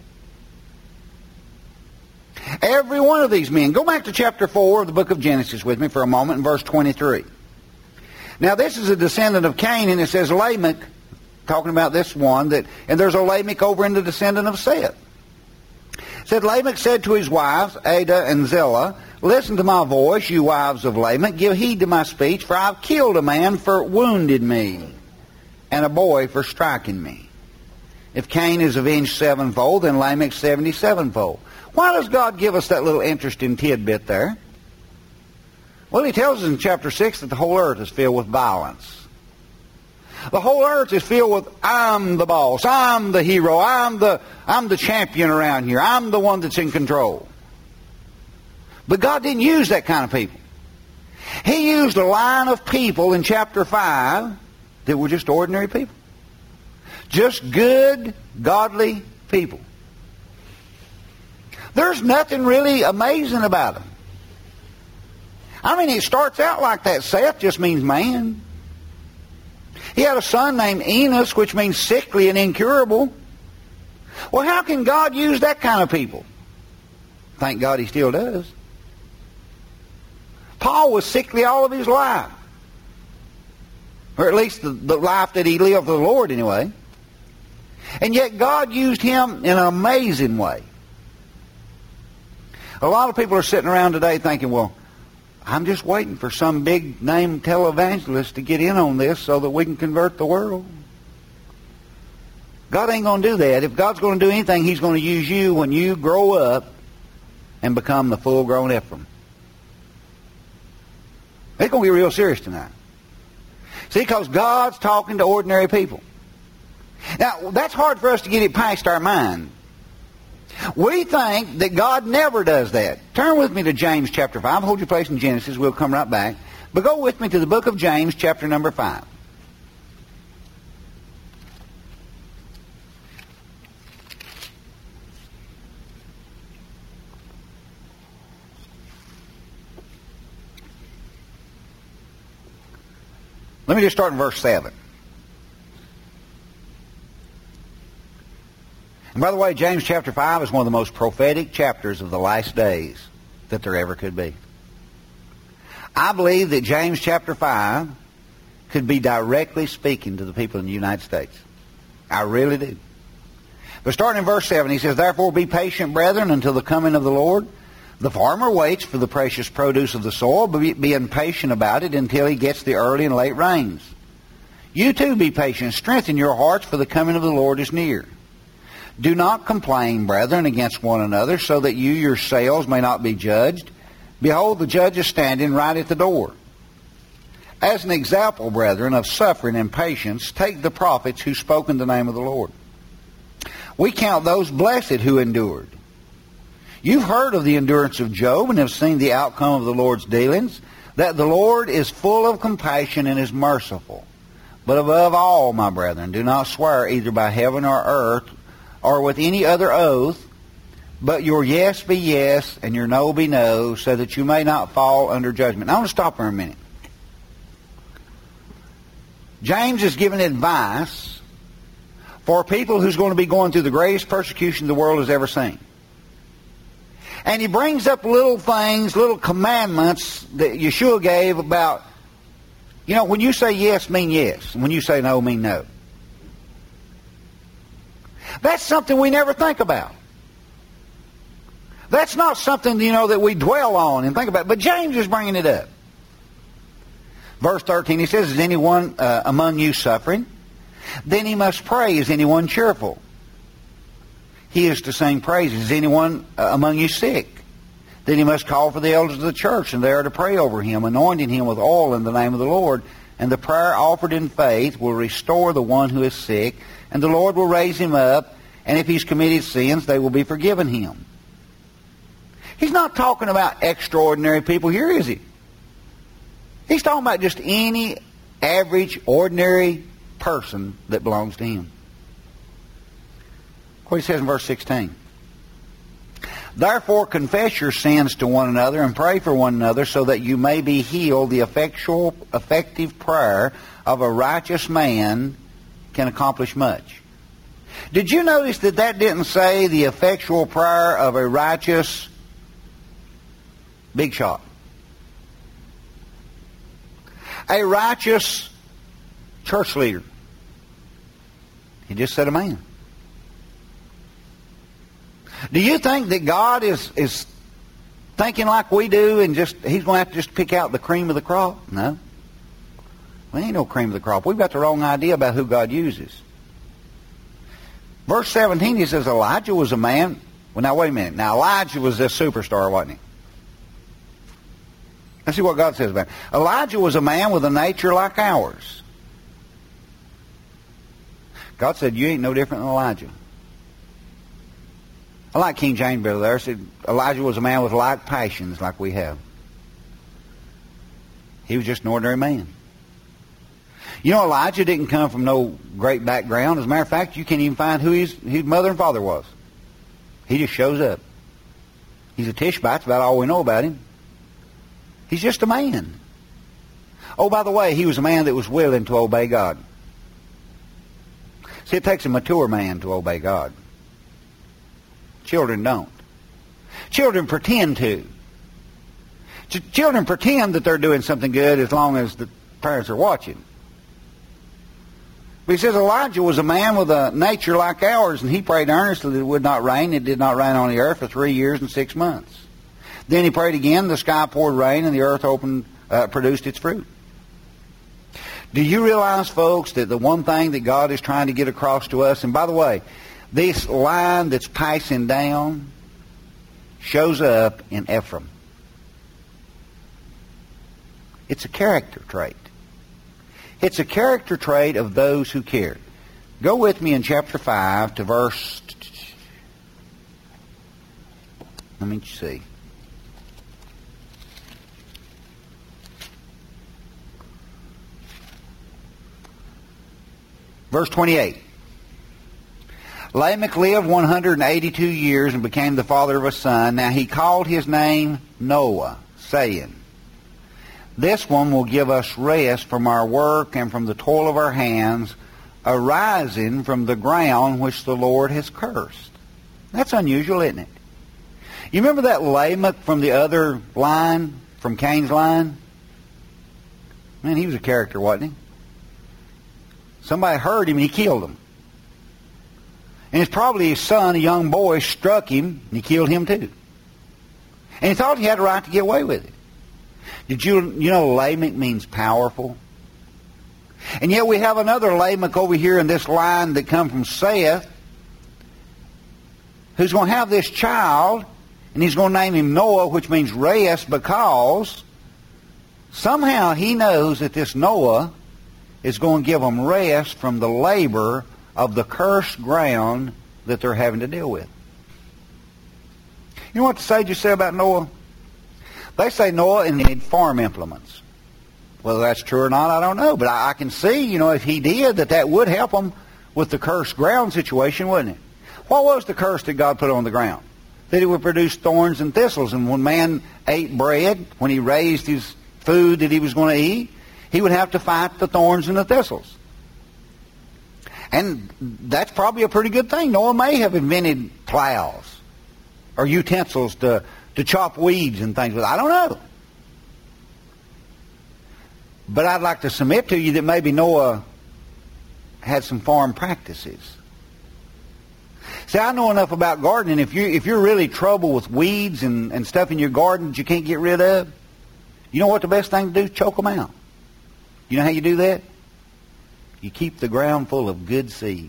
Every one of these men. Go back to chapter four of the book of Genesis with me for a moment in verse twenty-three. Now this is a descendant of Cain, and it says Lamech, talking about this one, that, and there's a Lamech over in the descendant of Seth. It said, Lamech said to his wives, Adah and Zillah, listen to my voice, you wives of Lamech, give heed to my speech, for I've killed a man for wounded me, and a boy for striking me. If Cain is avenged sevenfold, then Lamech seventy-sevenfold. Why does God give us that little interesting tidbit there? Well, He tells us in chapter six that the whole earth is filled with violence. The whole earth is filled with, I'm the boss, I'm the hero, I'm the, I'm the champion around here, I'm the one that's in control. But God didn't use that kind of people. He used a line of people in chapter five that were just ordinary people. Just good, godly people. There's nothing really amazing about them. I mean, it starts out like that. Seth just means man. He had a son named Enos, which means sickly and incurable. Well, how can God use that kind of people? Thank God he still does. Paul was sickly all of his life. Or at least the, the life that he lived for the Lord anyway. And yet God used him in an amazing way. A lot of people are sitting around today thinking, well, I'm just waiting for some big name televangelist to get in on this so that we can convert the world. God ain't going to do that. If God's going to do anything, he's going to use you when you grow up and become the full-grown Ephraim. It's going to get real serious tonight. See, because God's talking to ordinary people. Now, that's hard for us to get it past our mind. We think that God never does that. Turn with me to James chapter five. Hold your place in Genesis. We'll come right back. But go with me to the book of James chapter number five. Let me just start in verse seven. And by the way, James chapter five is one of the most prophetic chapters of the last days that there ever could be. I believe that James chapter five could be directly speaking to the people in the United States. I really do. But starting in verse seven, he says, "Therefore be patient, brethren, until the coming of the Lord. The farmer waits for the precious produce of the soil, being patient about it until he gets the early and late rains. You too be patient. Strengthen your hearts, for the coming of the Lord is near. Do not complain, brethren, against one another, so that you yourselves may not be judged. Behold, the judge is standing right at the door. As an example, brethren, of suffering and patience, take the prophets who spoke in the name of the Lord. We count those blessed who endured. You've heard of the endurance of Job and have seen the outcome of the Lord's dealings, that the Lord is full of compassion and is merciful. But above all, my brethren, do not swear either by heaven or earth or with any other oath, but your yes be yes and your no be no, so that you may not fall under judgment." Now, I want to stop for a minute. James is giving advice for people who's going to be going through the greatest persecution the world has ever seen. And he brings up little things, little commandments that Yeshua gave about, you know, when you say yes, mean yes. And when you say no, mean no. That's something we never think about. That's not something, you know, that we dwell on and think about. But James is bringing it up. Verse thirteen, he says, "Is anyone uh, among you suffering? Then he must pray. Is anyone cheerful? He is to sing praises. Is anyone uh, among you sick? Then he must call for the elders of the church, and they are to pray over him, anointing him with oil in the name of the Lord. And the prayer offered in faith will restore the one who is sick, and the Lord will raise him up, and if he's committed sins, they will be forgiven him." He's not talking about extraordinary people here, is he? He's talking about just any average, ordinary person that belongs to him. What he says in verse sixteen. "Therefore confess your sins to one another and pray for one another, so that you may be healed. The effectual, effective prayer of a righteous man can accomplish much." Did you notice that that didn't say the effectual prayer of a righteous big shot? A righteous church leader. He just said a man. Do you think that God is, is thinking like we do and just he's going to have to just pick out the cream of the crop? No. We ain't no cream of the crop. We've got the wrong idea about who God uses. Verse seventeen, he says, Elijah was a man. Well, now, wait a minute. Now, Elijah was this superstar, wasn't he? Let's see what God says about him. Elijah was a man with a nature like ours. God said, you ain't no different than Elijah. I like King James better there. It said Elijah was a man with like passions like we have. He was just an ordinary man. You know, Elijah didn't come from no great background. As a matter of fact, you can't even find who his, his mother and father was. He just shows up. He's a Tishbite. That's about all we know about him. He's just a man. Oh, by the way, he was a man that was willing to obey God. See, it takes a mature man to obey God. Children don't. Children pretend to. Ch- children pretend that they're doing something good as long as the parents are watching. But he says Elijah was a man with a nature like ours, and he prayed earnestly that it would not rain. It did not rain on the earth for three years and six months. Then he prayed again. The sky poured rain, and the earth opened, uh, produced its fruit. Do you realize, folks, that the one thing that God is trying to get across to us, and by the way, this line that's passing down shows up in Ephraim. It's a character trait. It's a character trait of those who care. Go with me in chapter five to verse... Let me see. Verse twenty-eight. Lamech lived one hundred eighty-two years and became the father of a son. Now he called his name Noah, saying, This one will give us rest from our work and from the toil of our hands, arising from the ground which the Lord has cursed. That's unusual, isn't it? You remember that Lamech from the other line, from Cain's line? Man, he was a character, wasn't he? Somebody heard him and he killed him. And it's probably his son, a young boy, struck him and he killed him too. And he thought he had a right to get away with it. Did you, you know Lamech means powerful? And yet we have another Lamech over here in this line that come from Seth, who's going to have this child, and he's going to name him Noah, which means rest, because somehow he knows that this Noah is going to give them rest from the labor of the cursed ground that they're having to deal with. You know what the sages say about Noah? They say Noah needed farm implements. Whether that's true or not, I don't know. But I, I can see, you know, if he did, that that would help him with the cursed ground situation, wouldn't it? What was the curse that God put on the ground? That it would produce thorns and thistles. And when man ate bread, when he raised his food that he was going to eat, he would have to fight the thorns and the thistles. And that's probably a pretty good thing. Noah may have invented plows or utensils to, to chop weeds and things with. I don't know. But I'd like to submit to you that maybe Noah had some farm practices. See, I know enough about gardening. If, you, if you're really trouble with weeds and, and stuff in your garden that you can't get rid of, you know what the best thing to do is choke them out. You know how you do that? You keep the ground full of good seed.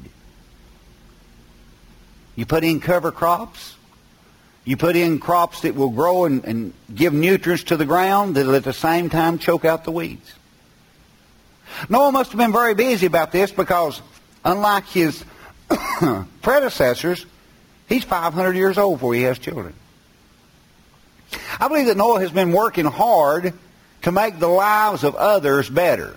You put in cover crops. You put in crops that will grow and, and give nutrients to the ground that will at the same time choke out the weeds. Noah must have been very busy about this because unlike his predecessors, he's five hundred years old before he has children. I believe that Noah has been working hard to make the lives of others better.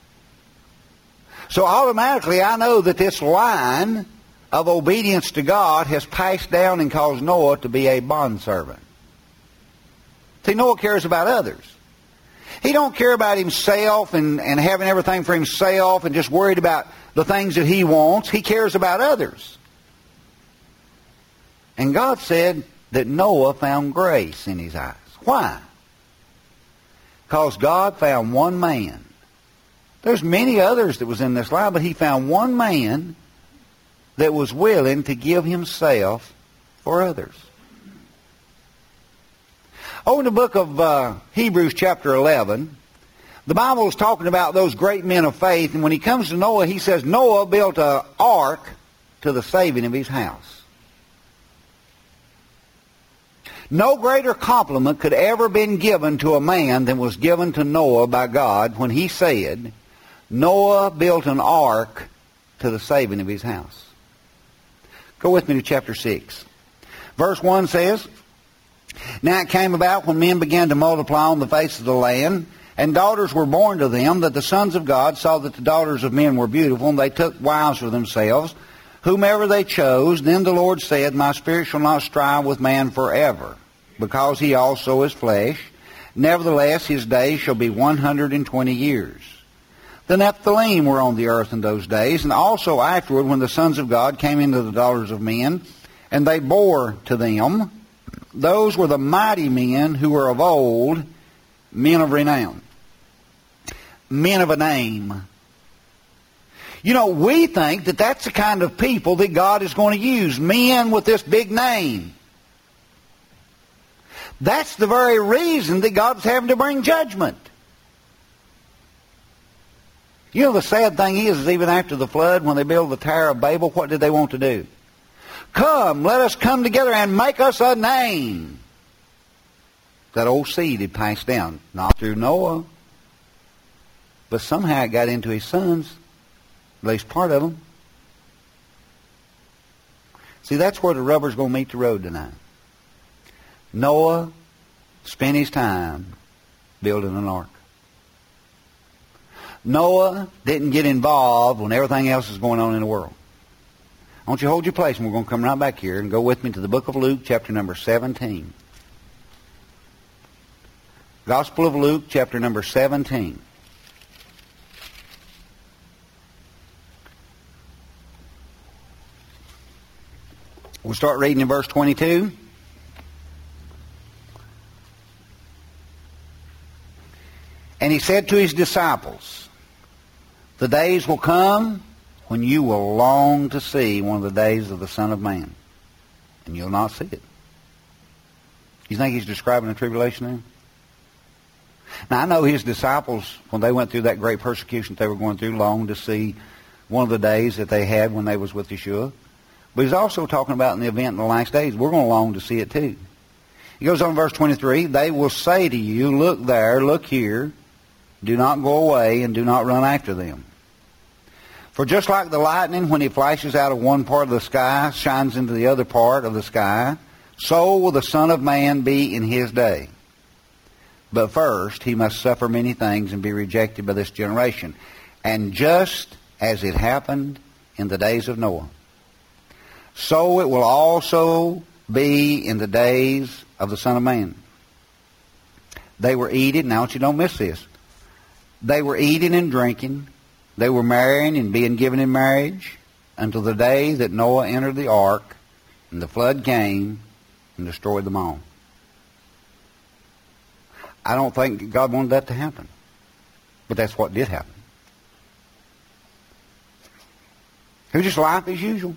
So automatically I know that this line of obedience to God has passed down and caused Noah to be a bondservant. See, Noah cares about others. He don't care about himself and, and having everything for himself and just worried about the things that he wants. He cares about others. And God said that Noah found grace in his eyes. Why? Because God found one man. There's many others that was in this line, but he found one man that was willing to give himself for others. Oh, in the book of uh, Hebrews chapter eleven, the Bible is talking about those great men of faith, and when he comes to Noah, he says Noah built an ark to the saving of his house. No greater compliment could ever been given to a man than was given to Noah by God when he said, Noah built an ark to the saving of his house. Go with me to chapter six. Verse one says, Now it came about when men began to multiply on the face of the land, and daughters were born to them, that the sons of God saw that the daughters of men were beautiful, and they took wives for themselves, whomever they chose. Then the Lord said, My spirit shall not strive with man forever, because he also is flesh. Nevertheless, his days shall be one hundred and twenty years. The Nephilim were on the earth in those days, and also afterward when the sons of God came into the daughters of men, and they bore to them. those were the mighty men who were of old, men of renown, men of a name. You know, we think that that's the kind of people that God is going to use, men with this big name. That's the very reason that God's having to bring judgment. You know, the sad thing is, is even after the flood, when they built the Tower of Babel, what did they want to do? Come, let us come together and make us a name. That old seed had passed down, not through Noah, but somehow it got into his sons, at least part of them. See, that's where the rubber's going to meet the road tonight. Noah spent his time building an ark. Noah didn't get involved when everything else is going on in the world. I want you to hold your place, and we're going to come right back here and go with me to the book of Luke, chapter number seventeen. Gospel of Luke, chapter number seventeen. We'll start reading in verse twenty-two. And he said to his disciples, the days will come when you will long to see one of the days of the Son of Man, and you'll not see it. You think he's describing the tribulation there? Now, I know his disciples, when they went through that great persecution they were going through, longed to see one of the days that they had when they was with Yeshua. But he's also talking about in the event in the last days, we're going to long to see it too. He goes on in verse twenty-three, they will say to you, look there, look here, do not go away and do not run after them. For just like the lightning, when it flashes out of one part of the sky, shines into the other part of the sky, so will the Son of Man be in his day. But first he must suffer many things and be rejected by this generation. And just as it happened in the days of Noah, so it will also be in the days of the Son of Man. They were eating, now I want you to don't miss this, they were eating and drinking, they were marrying and being given in marriage until the day that Noah entered the ark and the flood came and destroyed them all. I don't think God wanted that to happen, but that's what did happen. It was just life as usual.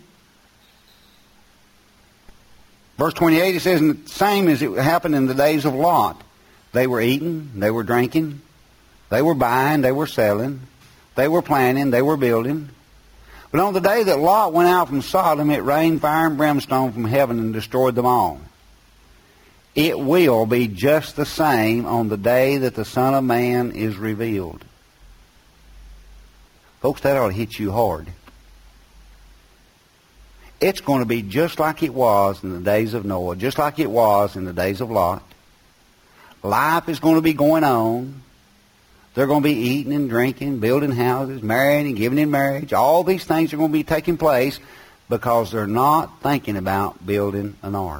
Verse twenty-eight, it says, the same as it happened in the days of Lot. They were eating, they were drinking, they were buying, they were selling, they were planning, they were building. But on the day that Lot went out from Sodom, it rained fire and brimstone from heaven and destroyed them all. It will be just the same on the day that the Son of Man is revealed. Folks, that ought to hit you hard. It's going to be just like it was in the days of Noah, just like it was in the days of Lot. Life is going to be going on. They're going to be eating and drinking, building houses, marrying and giving in marriage. All these things are going to be taking place because they're not thinking about building an ark.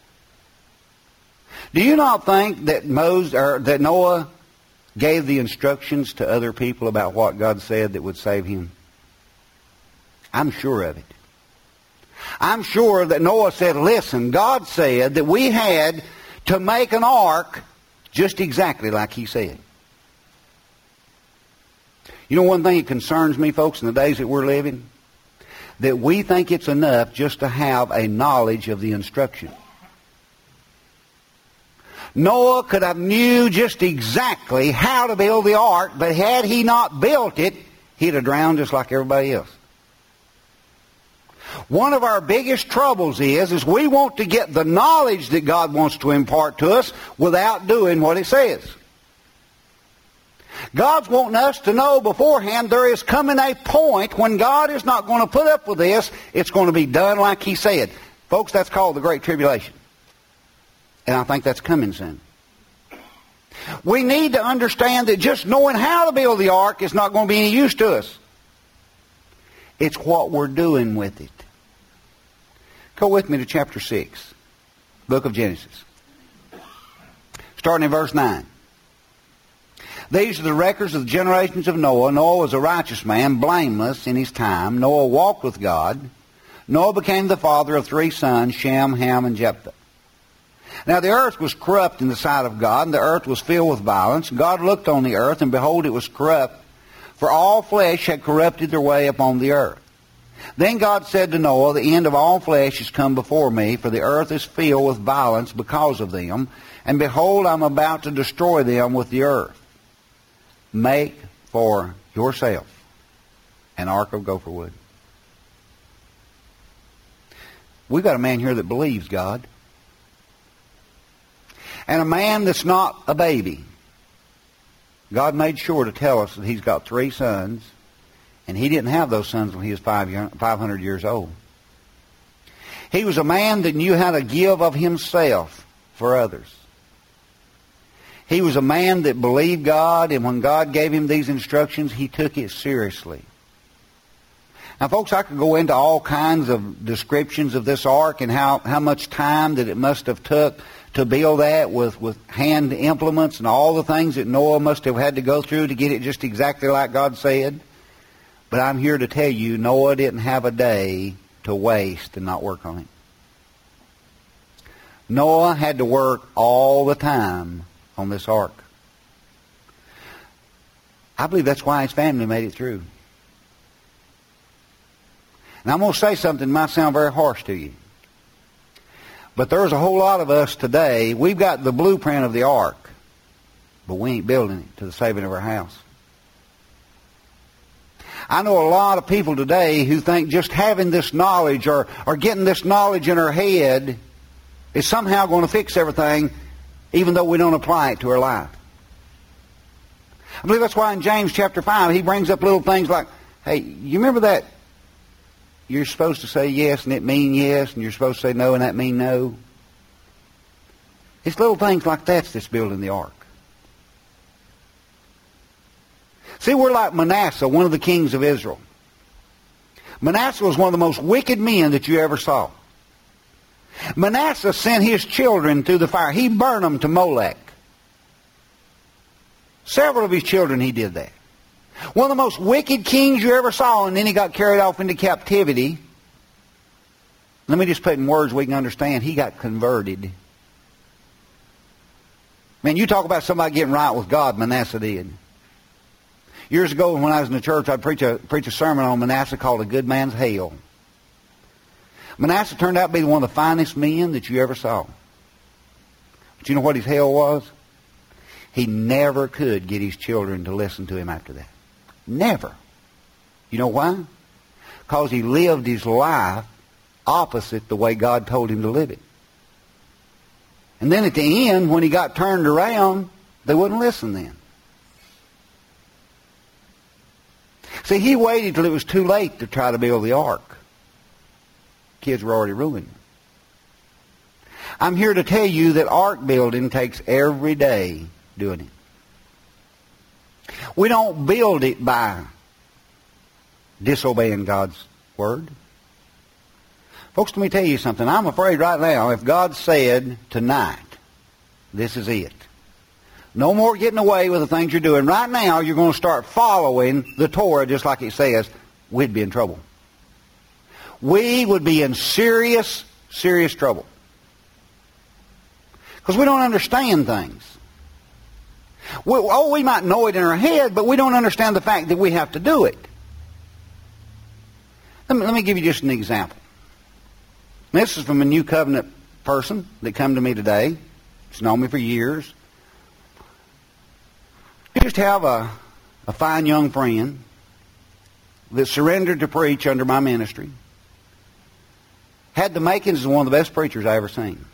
Do you not think that Moses or that Noah gave the instructions to other people about what God said that would save him? I'm sure of it. I'm sure that Noah said, listen, God said that we had to make an ark just exactly like he said. You know one thing that concerns me, folks, in the days that we're living? That we think it's enough just to have a knowledge of the instruction. Noah could have knew just exactly how to build the ark, but had he not built it, he'd have drowned just like everybody else. One of our biggest troubles is, is we want to get the knowledge that God wants to impart to us without doing what it says. God's wanting us to know beforehand there is coming a point when God is not going to put up with this. It's going to be done like he said. Folks, that's called the Great Tribulation. And I think that's coming soon. We need to understand that just knowing how to build the ark is not going to be any use to us. It's what we're doing with it. Go with me to chapter six, book of Genesis. Starting in verse nine. These are the records of the generations of Noah. Noah was a righteous man, blameless in his time. Noah walked with God. Noah became the father of three sons, Shem, Ham, and Japheth. Now the earth was corrupt in the sight of God, and the earth was filled with violence. God looked on the earth, and behold, it was corrupt, for all flesh had corrupted their way upon the earth. Then God said to Noah, the end of all flesh is come before me, for the earth is filled with violence because of them. And behold, I'm about to destroy them with the earth. Make for yourself an ark of gopher wood. We've got a man here that believes God. And a man that's not a baby. God made sure to tell us that he's got three sons, and he didn't have those sons when he was five hundred years old. He was a man that knew how to give of himself for others. He was a man that believed God, and when God gave him these instructions, he took it seriously. Now, folks, I could go into all kinds of descriptions of this ark and how, how much time that it must have took to build that with, with hand implements and all the things that Noah must have had to go through to get it just exactly like God said. But I'm here to tell you, Noah didn't have a day to waste and not work on it. Noah had to work all the time on this ark. I believe that's why his family made it through. And I'm going to say something that might sound very harsh to you. But there's a whole lot of us today, we've got the blueprint of the ark, but we ain't building it to the saving of our house. I know a lot of people today who think just having this knowledge or, or getting this knowledge in our head is somehow going to fix everything, even though we don't apply it to our life. I believe that's why in James chapter five he brings up little things like, hey, you remember that you're supposed to say yes and it mean yes, and you're supposed to say no and that mean no? It's little things like that that's building the ark. See, we're like Manasseh, one of the kings of Israel. Manasseh was one of the most wicked men that you ever saw. Manasseh sent his children through the fire. He burned them to Molech. Several of his children he did that. One of the most wicked kings you ever saw, and then he got carried off into captivity. Let me just put in words we can understand. He got converted. Man, you talk about somebody getting right with God, Manasseh did. Years ago when I was in the church, I'd preach a, preach a sermon on Manasseh called A Good Man's Hell. Manasseh turned out to be one of the finest men that you ever saw. But you know what his hell was? He never could get his children to listen to him after that. Never. You know why? Because he lived his life opposite the way God told him to live it. And then at the end, when he got turned around, they wouldn't listen then. See, he waited till it was too late to try to build the ark. Kids were already ruined. I'm here to tell you that ark building takes every day doing it. We don't build it by disobeying God's word. Folks, let me tell you something. I'm afraid right now, if God said tonight, this is it. No more getting away with the things you're doing. Right now, you're going to start following the Torah just like it says, we'd be in trouble. We would be in serious, serious trouble. Because we don't understand things. We, oh, we might know it in our head, but we don't understand the fact that we have to do it. Let me, let me give you just an example. This is from a New Covenant person that come to me today. She's known me for years. I just have a, a fine young friend that surrendered to preach under my ministry. Had the makings of one of the best preachers I ever seen.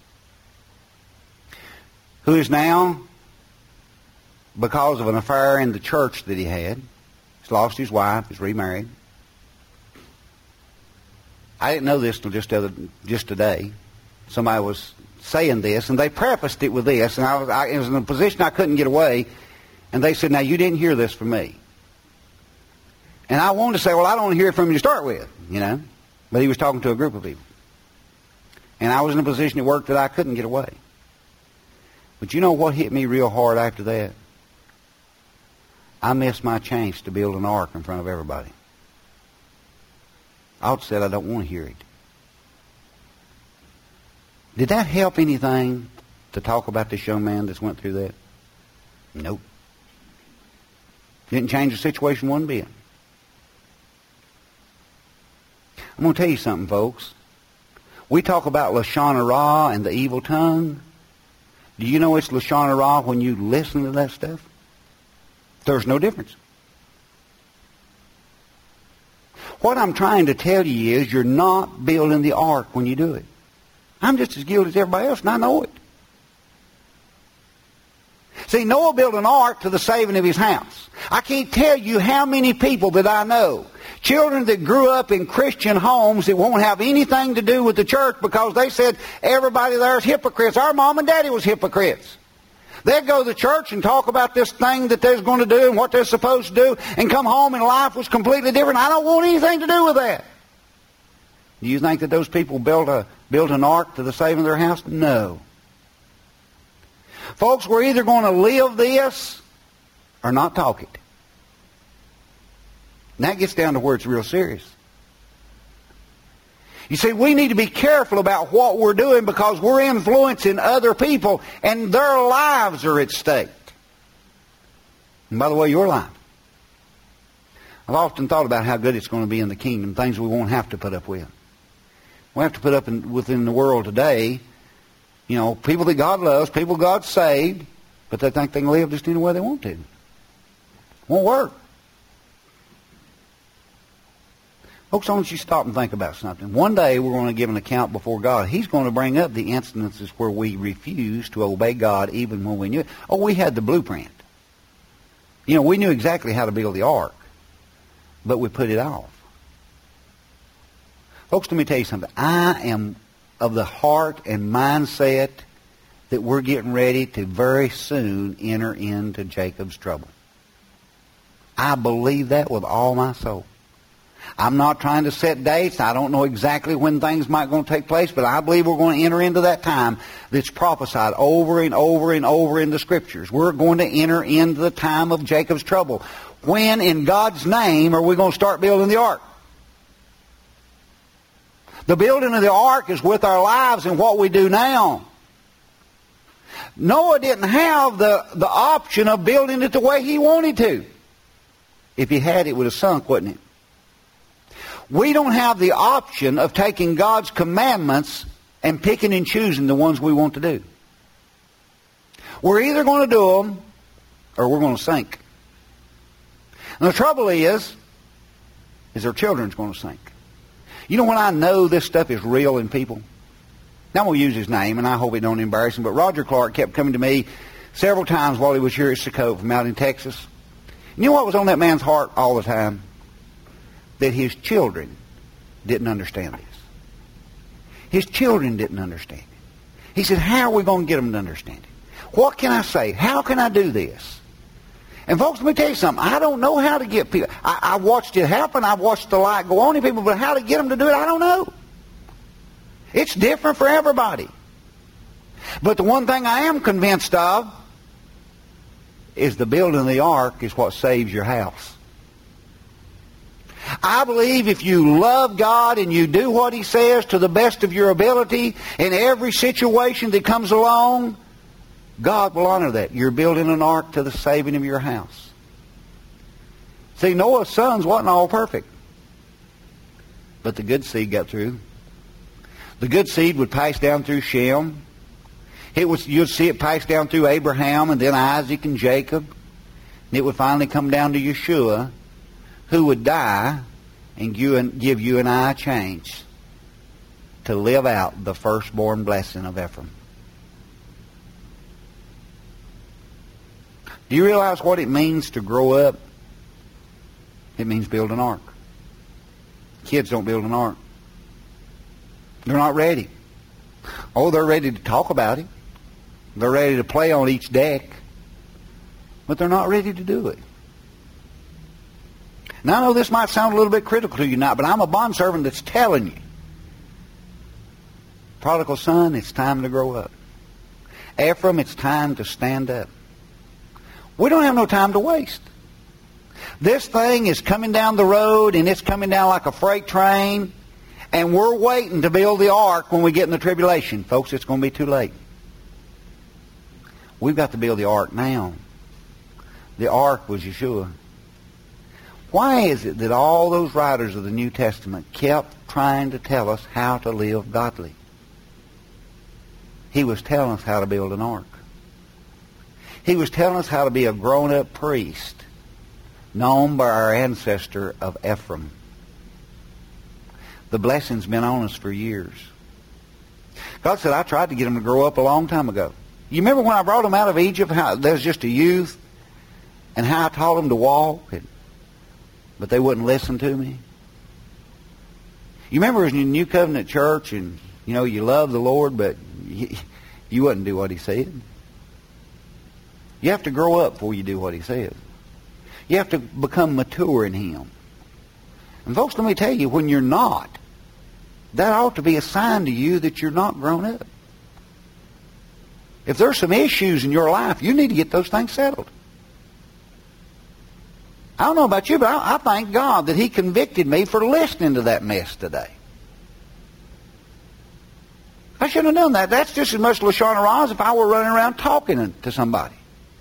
Who is now, because of an affair in the church that he had, he's lost his wife, he's remarried. I didn't know this till just, other, just today. Somebody was saying this, and they prefaced it with this, and I was, I, it was in a position I couldn't get away. And they said, now, you didn't hear this from me. And I wanted to say, well, I don't want to hear it from you to start with, you know. But he was talking to a group of people. And I was in a position at work that I couldn't get away. But you know what hit me real hard after that? I missed my chance to build an ark in front of everybody. I ought to said I don't want to hear it. Did that help anything to talk about this young man that's went through that? Nope. Didn't change the situation one bit. I'm going to tell you something, folks. We talk about Lashon Hara and the evil tongue. Do you know it's Lashon Hara when you listen to that stuff? There's no difference. What I'm trying to tell you is you're not building the ark when you do it. I'm just as guilty as everybody else, and I know it. See, Noah built an ark to the saving of his house. I can't tell you how many people that I know, children that grew up in Christian homes that won't have anything to do with the church because they said everybody there is hypocrites. Our mom and daddy was hypocrites. They'd go to the church and talk about this thing that they're going to do and what they're supposed to do and come home and life was completely different. I don't want anything to do with that. Do you think that those people built a built an ark to the saving of their house? No. Folks, we're either going to live this or not talk it. And that gets down to where it's real serious. You see, we need to be careful about what we're doing because we're influencing other people and their lives are at stake. And by the way, your life. I've often thought about how good it's going to be in the kingdom, things we won't have to put up with. We have to put up in, within the world today, you know, people that God loves, people God saved, but they think they can live just any way they want to. Won't work. Folks, I want you to stop and think about something. One day we're going to give an account before God. He's going to bring up the instances where we refused to obey God even when we knew it. Oh, we had the blueprint. You know, we knew exactly how to build the ark, but we put it off. Folks, let me tell you something. I am of the heart and mindset that we're getting ready to very soon enter into Jacob's trouble. I believe that with all my soul. I'm not trying to set dates. I don't know exactly when things might going to take place, but I believe we're going to enter into that time that's prophesied over and over and over in the Scriptures. We're going to enter into the time of Jacob's trouble. When, in God's name, are we going to start building the ark? The building of the ark is with our lives and what we do now. Noah didn't have the, the option of building it the way he wanted to. If he had, it would have sunk, wouldn't it? We don't have the option of taking God's commandments and picking and choosing the ones we want to do. We're either going to do them or we're going to sink. And the trouble is, is our children's going to sink. You know when I know this stuff is real in people? Now I'm going to use his name, and I hope it don't embarrass him, but Roger Clark kept coming to me several times while he was here at Socope from out in Texas. You know what was on that man's heart all the time? That his children didn't understand this. His children didn't understand it. He said, how are we going to get them to understand it? What can I say? How can I do this? And folks, let me tell you something. I don't know how to get people. I, I watched it happen. I watched the light go on in people, but how to get them to do it, I don't know. It's different for everybody. But the one thing I am convinced of is the building of the ark is what saves your house. I believe if you love God and you do what He says to the best of your ability in every situation that comes along, God will honor that. You're building an ark to the saving of your house. See, Noah's sons wasn't all perfect. But the good seed got through. The good seed would pass down through Shem. It was, you'd see it pass down through Abraham and then Isaac and Jacob. And it would finally come down to Yeshua, who would die and give you and I a chance to live out the firstborn blessing of Ephraim. Do you realize what it means to grow up? It means build an ark. Kids don't build an ark. They're not ready. Oh, they're ready to talk about it. They're ready to play on each deck. But they're not ready to do it. Now, I know this might sound a little bit critical to you now, but I'm a bondservant that's telling you. Prodigal son, it's time to grow up. Ephraim, it's time to stand up. We don't have no time to waste. This thing is coming down the road, and it's coming down like a freight train. And we're waiting to build the ark when we get in the tribulation. Folks, it's going to be too late. We've got to build the ark now. The ark was Yeshua. Why is it that all those writers of the New Testament kept trying to tell us how to live godly? He was telling us how to build an ark. He was telling us how to be a grown-up priest known by our ancestor of Ephraim. The blessing's been on us for years. God said, I tried to get them to grow up a long time ago. You remember when I brought them out of Egypt, how there was just a youth, and how I taught them to walk, and, but they wouldn't listen to me? You remember in the New Covenant church, and you know, you love the Lord, but you, you wouldn't do what He said. You have to grow up before you do what He says. You have to become mature in Him. And folks, let me tell you, when you're not, that ought to be a sign to you that you're not grown up. If there's some issues in your life, you need to get those things settled. I don't know about you, but I, I thank God that He convicted me for listening to that mess today. I shouldn't have done that. That's just as much Lashon Hara as if I were running around talking to somebody.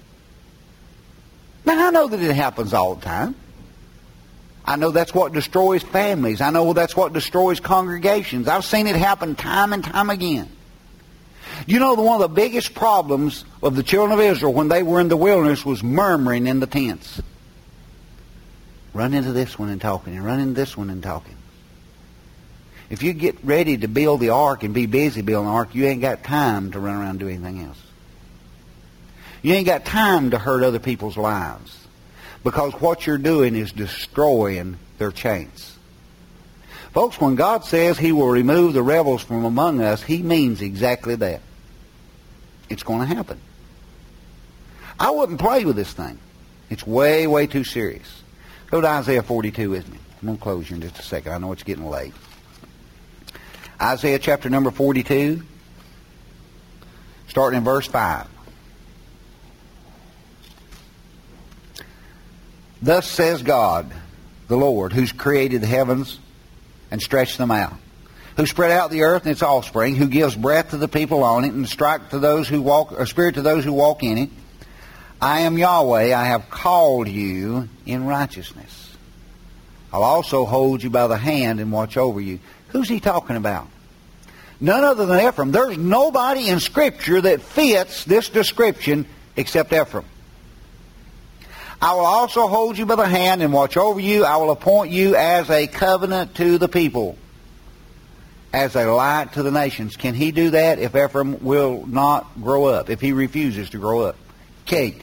Now, I know that it happens all the time. I know that's what destroys families. I know that's what destroys congregations. I've seen it happen time and time again. You know, the, one of the biggest problems of the children of Israel when they were in the wilderness was murmuring in the tents. Run into this one and talking, and run into this one and talking. If you get ready to build the ark and be busy building the ark, you ain't got time to run around and do anything else. You ain't got time to hurt other people's lives. Because what you're doing is destroying their chains. Folks, when God says He will remove the rebels from among us, He means exactly that. It's going to happen. I wouldn't play with this thing. It's way, way too serious. Go to Isaiah forty-two with me. I'm going to close here in just a second. I know it's getting late. Isaiah chapter number forty-two, starting in verse five. Thus says God, the Lord, who's created the heavens and stretched them out, who spread out the earth and its offspring, who gives breath to the people on it, and strength to those who walk, or spirit to those who walk in it. I am Yahweh, I have called you in righteousness. I'll also hold you by the hand and watch over you. Who's He talking about? None other than Ephraim. There's nobody in Scripture that fits this description except Ephraim. I will also hold you by the hand and watch over you. I will appoint you as a covenant to the people, as a light to the nations. Can He do that if Ephraim will not grow up, if he refuses to grow up? Kate.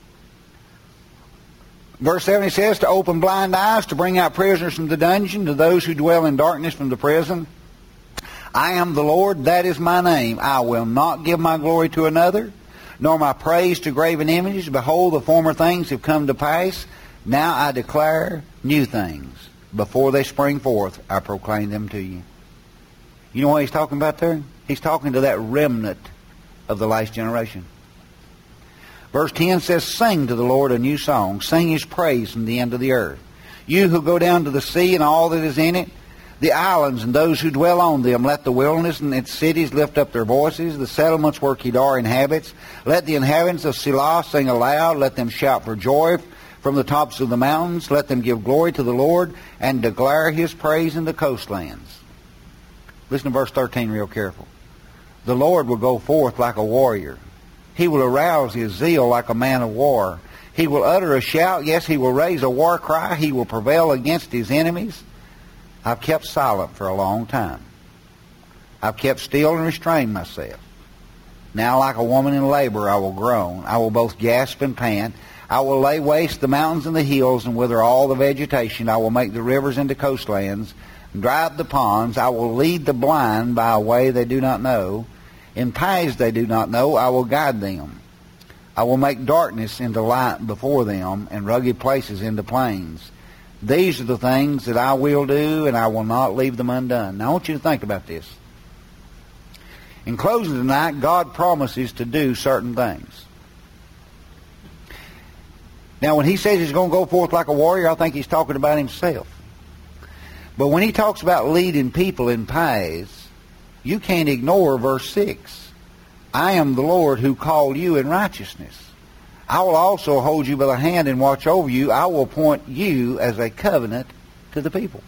Verse seven, it says, to open blind eyes, to bring out prisoners from the dungeon, to those who dwell in darkness from the prison. I am the Lord, that is my name. I will not give my glory to another, nor my praise to graven images. Behold, the former things have come to pass. Now I declare new things. Before they spring forth, I proclaim them to you. You know what He's talking about there? He's talking to that remnant of the last generation. Verse ten says, sing to the Lord a new song. Sing His praise from the end of the earth. You who go down to the sea and all that is in it, the islands and those who dwell on them, let the wilderness and its cities lift up their voices, the settlements where Kedar inhabits. Let the inhabitants of Selah sing aloud. Let them shout for joy from the tops of the mountains. Let them give glory to the Lord and declare His praise in the coastlands. Listen to verse thirteen real careful. The Lord will go forth like a warrior. He will arouse His zeal like a man of war. He will utter a shout. Yes, He will raise a war cry. He will prevail against His enemies. I've kept silent for a long time. I've kept still and restrained myself. Now like a woman in labor I will groan. I will both gasp and pant. I will lay waste the mountains and the hills and wither all the vegetation. I will make the rivers into coastlands and dry up the ponds. I will lead the blind by a way they do not know. In paths they do not know, I will guide them. I will make darkness into light before them and rugged places into plains. These are the things that I will do, and I will not leave them undone. Now I want you to think about this. In closing tonight, God promises to do certain things. Now when He says He's going to go forth like a warrior, I think He's talking about Himself. But when he talks about leading people in paths, you can't ignore verse six. I am the Lord who called you in righteousness. I will also hold you by the hand and watch over you. I will appoint you as a covenant to the people.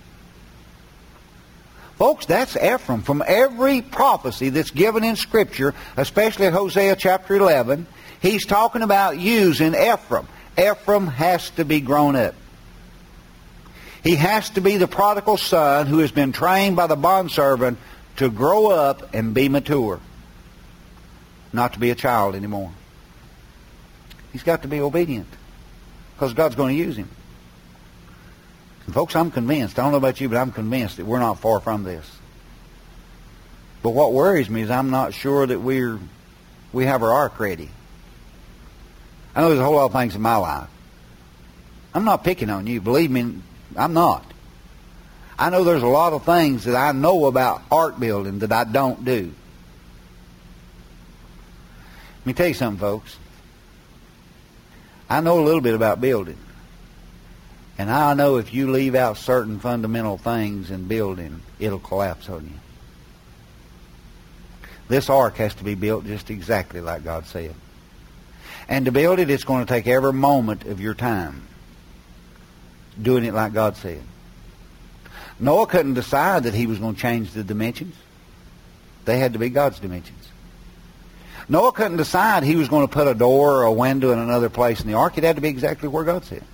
Folks, that's Ephraim. From every prophecy that's given in Scripture, especially Hosea chapter eleven, he's talking about using Ephraim. Ephraim has to be grown up. He has to be the prodigal son who has been trained by the bondservant to grow up and be mature. Not to be a child anymore. He's got to be obedient because God's going to use him. And folks, I'm convinced, I don't know about you, but I'm convinced that we're not far from this. But what worries me is I'm not sure that we're we have our ark ready. I know there's a whole lot of things in my life. I'm not picking on you. Believe me, I'm not. I know there's a lot of things that I know about ark building that I don't do. Let me tell you something, folks. I know a little bit about building. And I know if you leave out certain fundamental things in building, it'll collapse on you. This ark has to be built just exactly like God said. And to build it, it's going to take every moment of your time doing it like God said. Noah couldn't decide that he was going to change the dimensions. They had to be God's dimensions. Noah couldn't decide he was going to put a door or a window in another place in the ark. It had to be exactly where God said.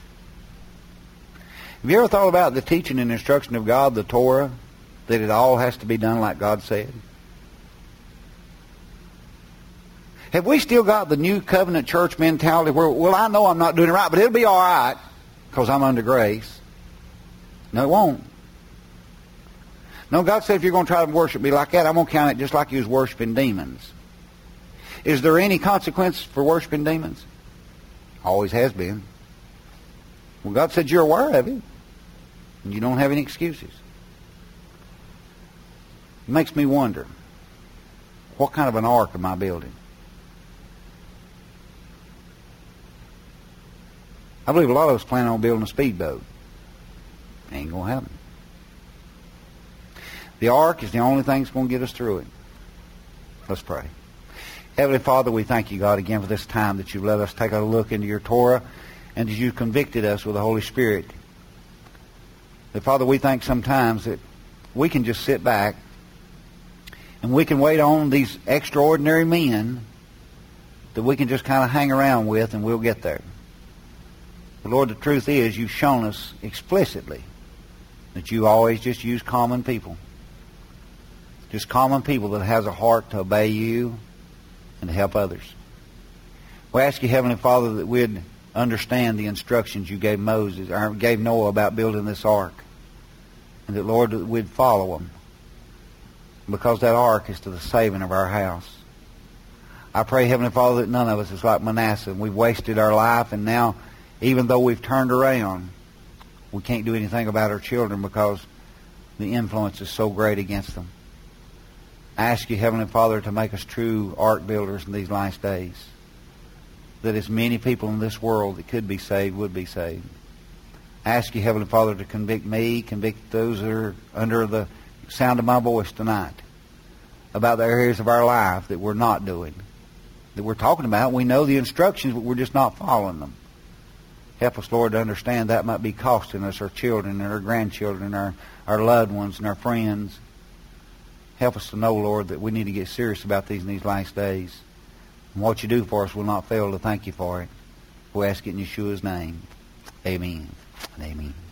Have you ever thought about the teaching and instruction of God, the Torah, that it all has to be done like God said? Have we still got the new covenant church mentality where, well, I know I'm not doing it right, but it'll be all right because I'm under grace? No, it won't. No, God said if you're going to try to worship me like that, I'm going to count it just like you was worshiping demons. Is there any consequence for worshiping demons? Always has been. Well, God said you're aware of it. And you don't have any excuses. It makes me wonder, what kind of an ark am I building? I believe a lot of us plan on building a speedboat. Ain't going to happen. The ark is the only thing that's going to get us through it. Let's pray. Heavenly Father, we thank you, God, again for this time that you've let us take a look into your Torah and that you've convicted us with the Holy Spirit. That, Father, we think sometimes that we can just sit back and we can wait on these extraordinary men that we can just kind of hang around with and we'll get there. But, Lord, the truth is you've shown us explicitly that you always just use common people. Just common people that has a heart to obey you and to help others. We ask you, Heavenly Father, that we'd understand the instructions you gave Moses or gave Noah about building this ark, and that, Lord, that we'd follow them, because that ark is to the saving of our house. I pray, Heavenly Father, that none of us is like Manasseh, and we've wasted our life, and now, even though we've turned around, we can't do anything about our children because the influence is so great against them. I ask you, Heavenly Father, to make us true ark builders in these last days, that as many people in this world that could be saved would be saved. I ask you, Heavenly Father, to convict me, convict those that are under the sound of my voice tonight about the areas of our life that we're not doing, that we're talking about. We know the instructions, but we're just not following them. Help us, Lord, to understand that might be costing us our children and our grandchildren, our, our loved ones and our friends. Help us to know, Lord, that we need to get serious about these in these last days. And what you do for us will not fail to thank you for it. We ask it in Yeshua's name. Amen and amen.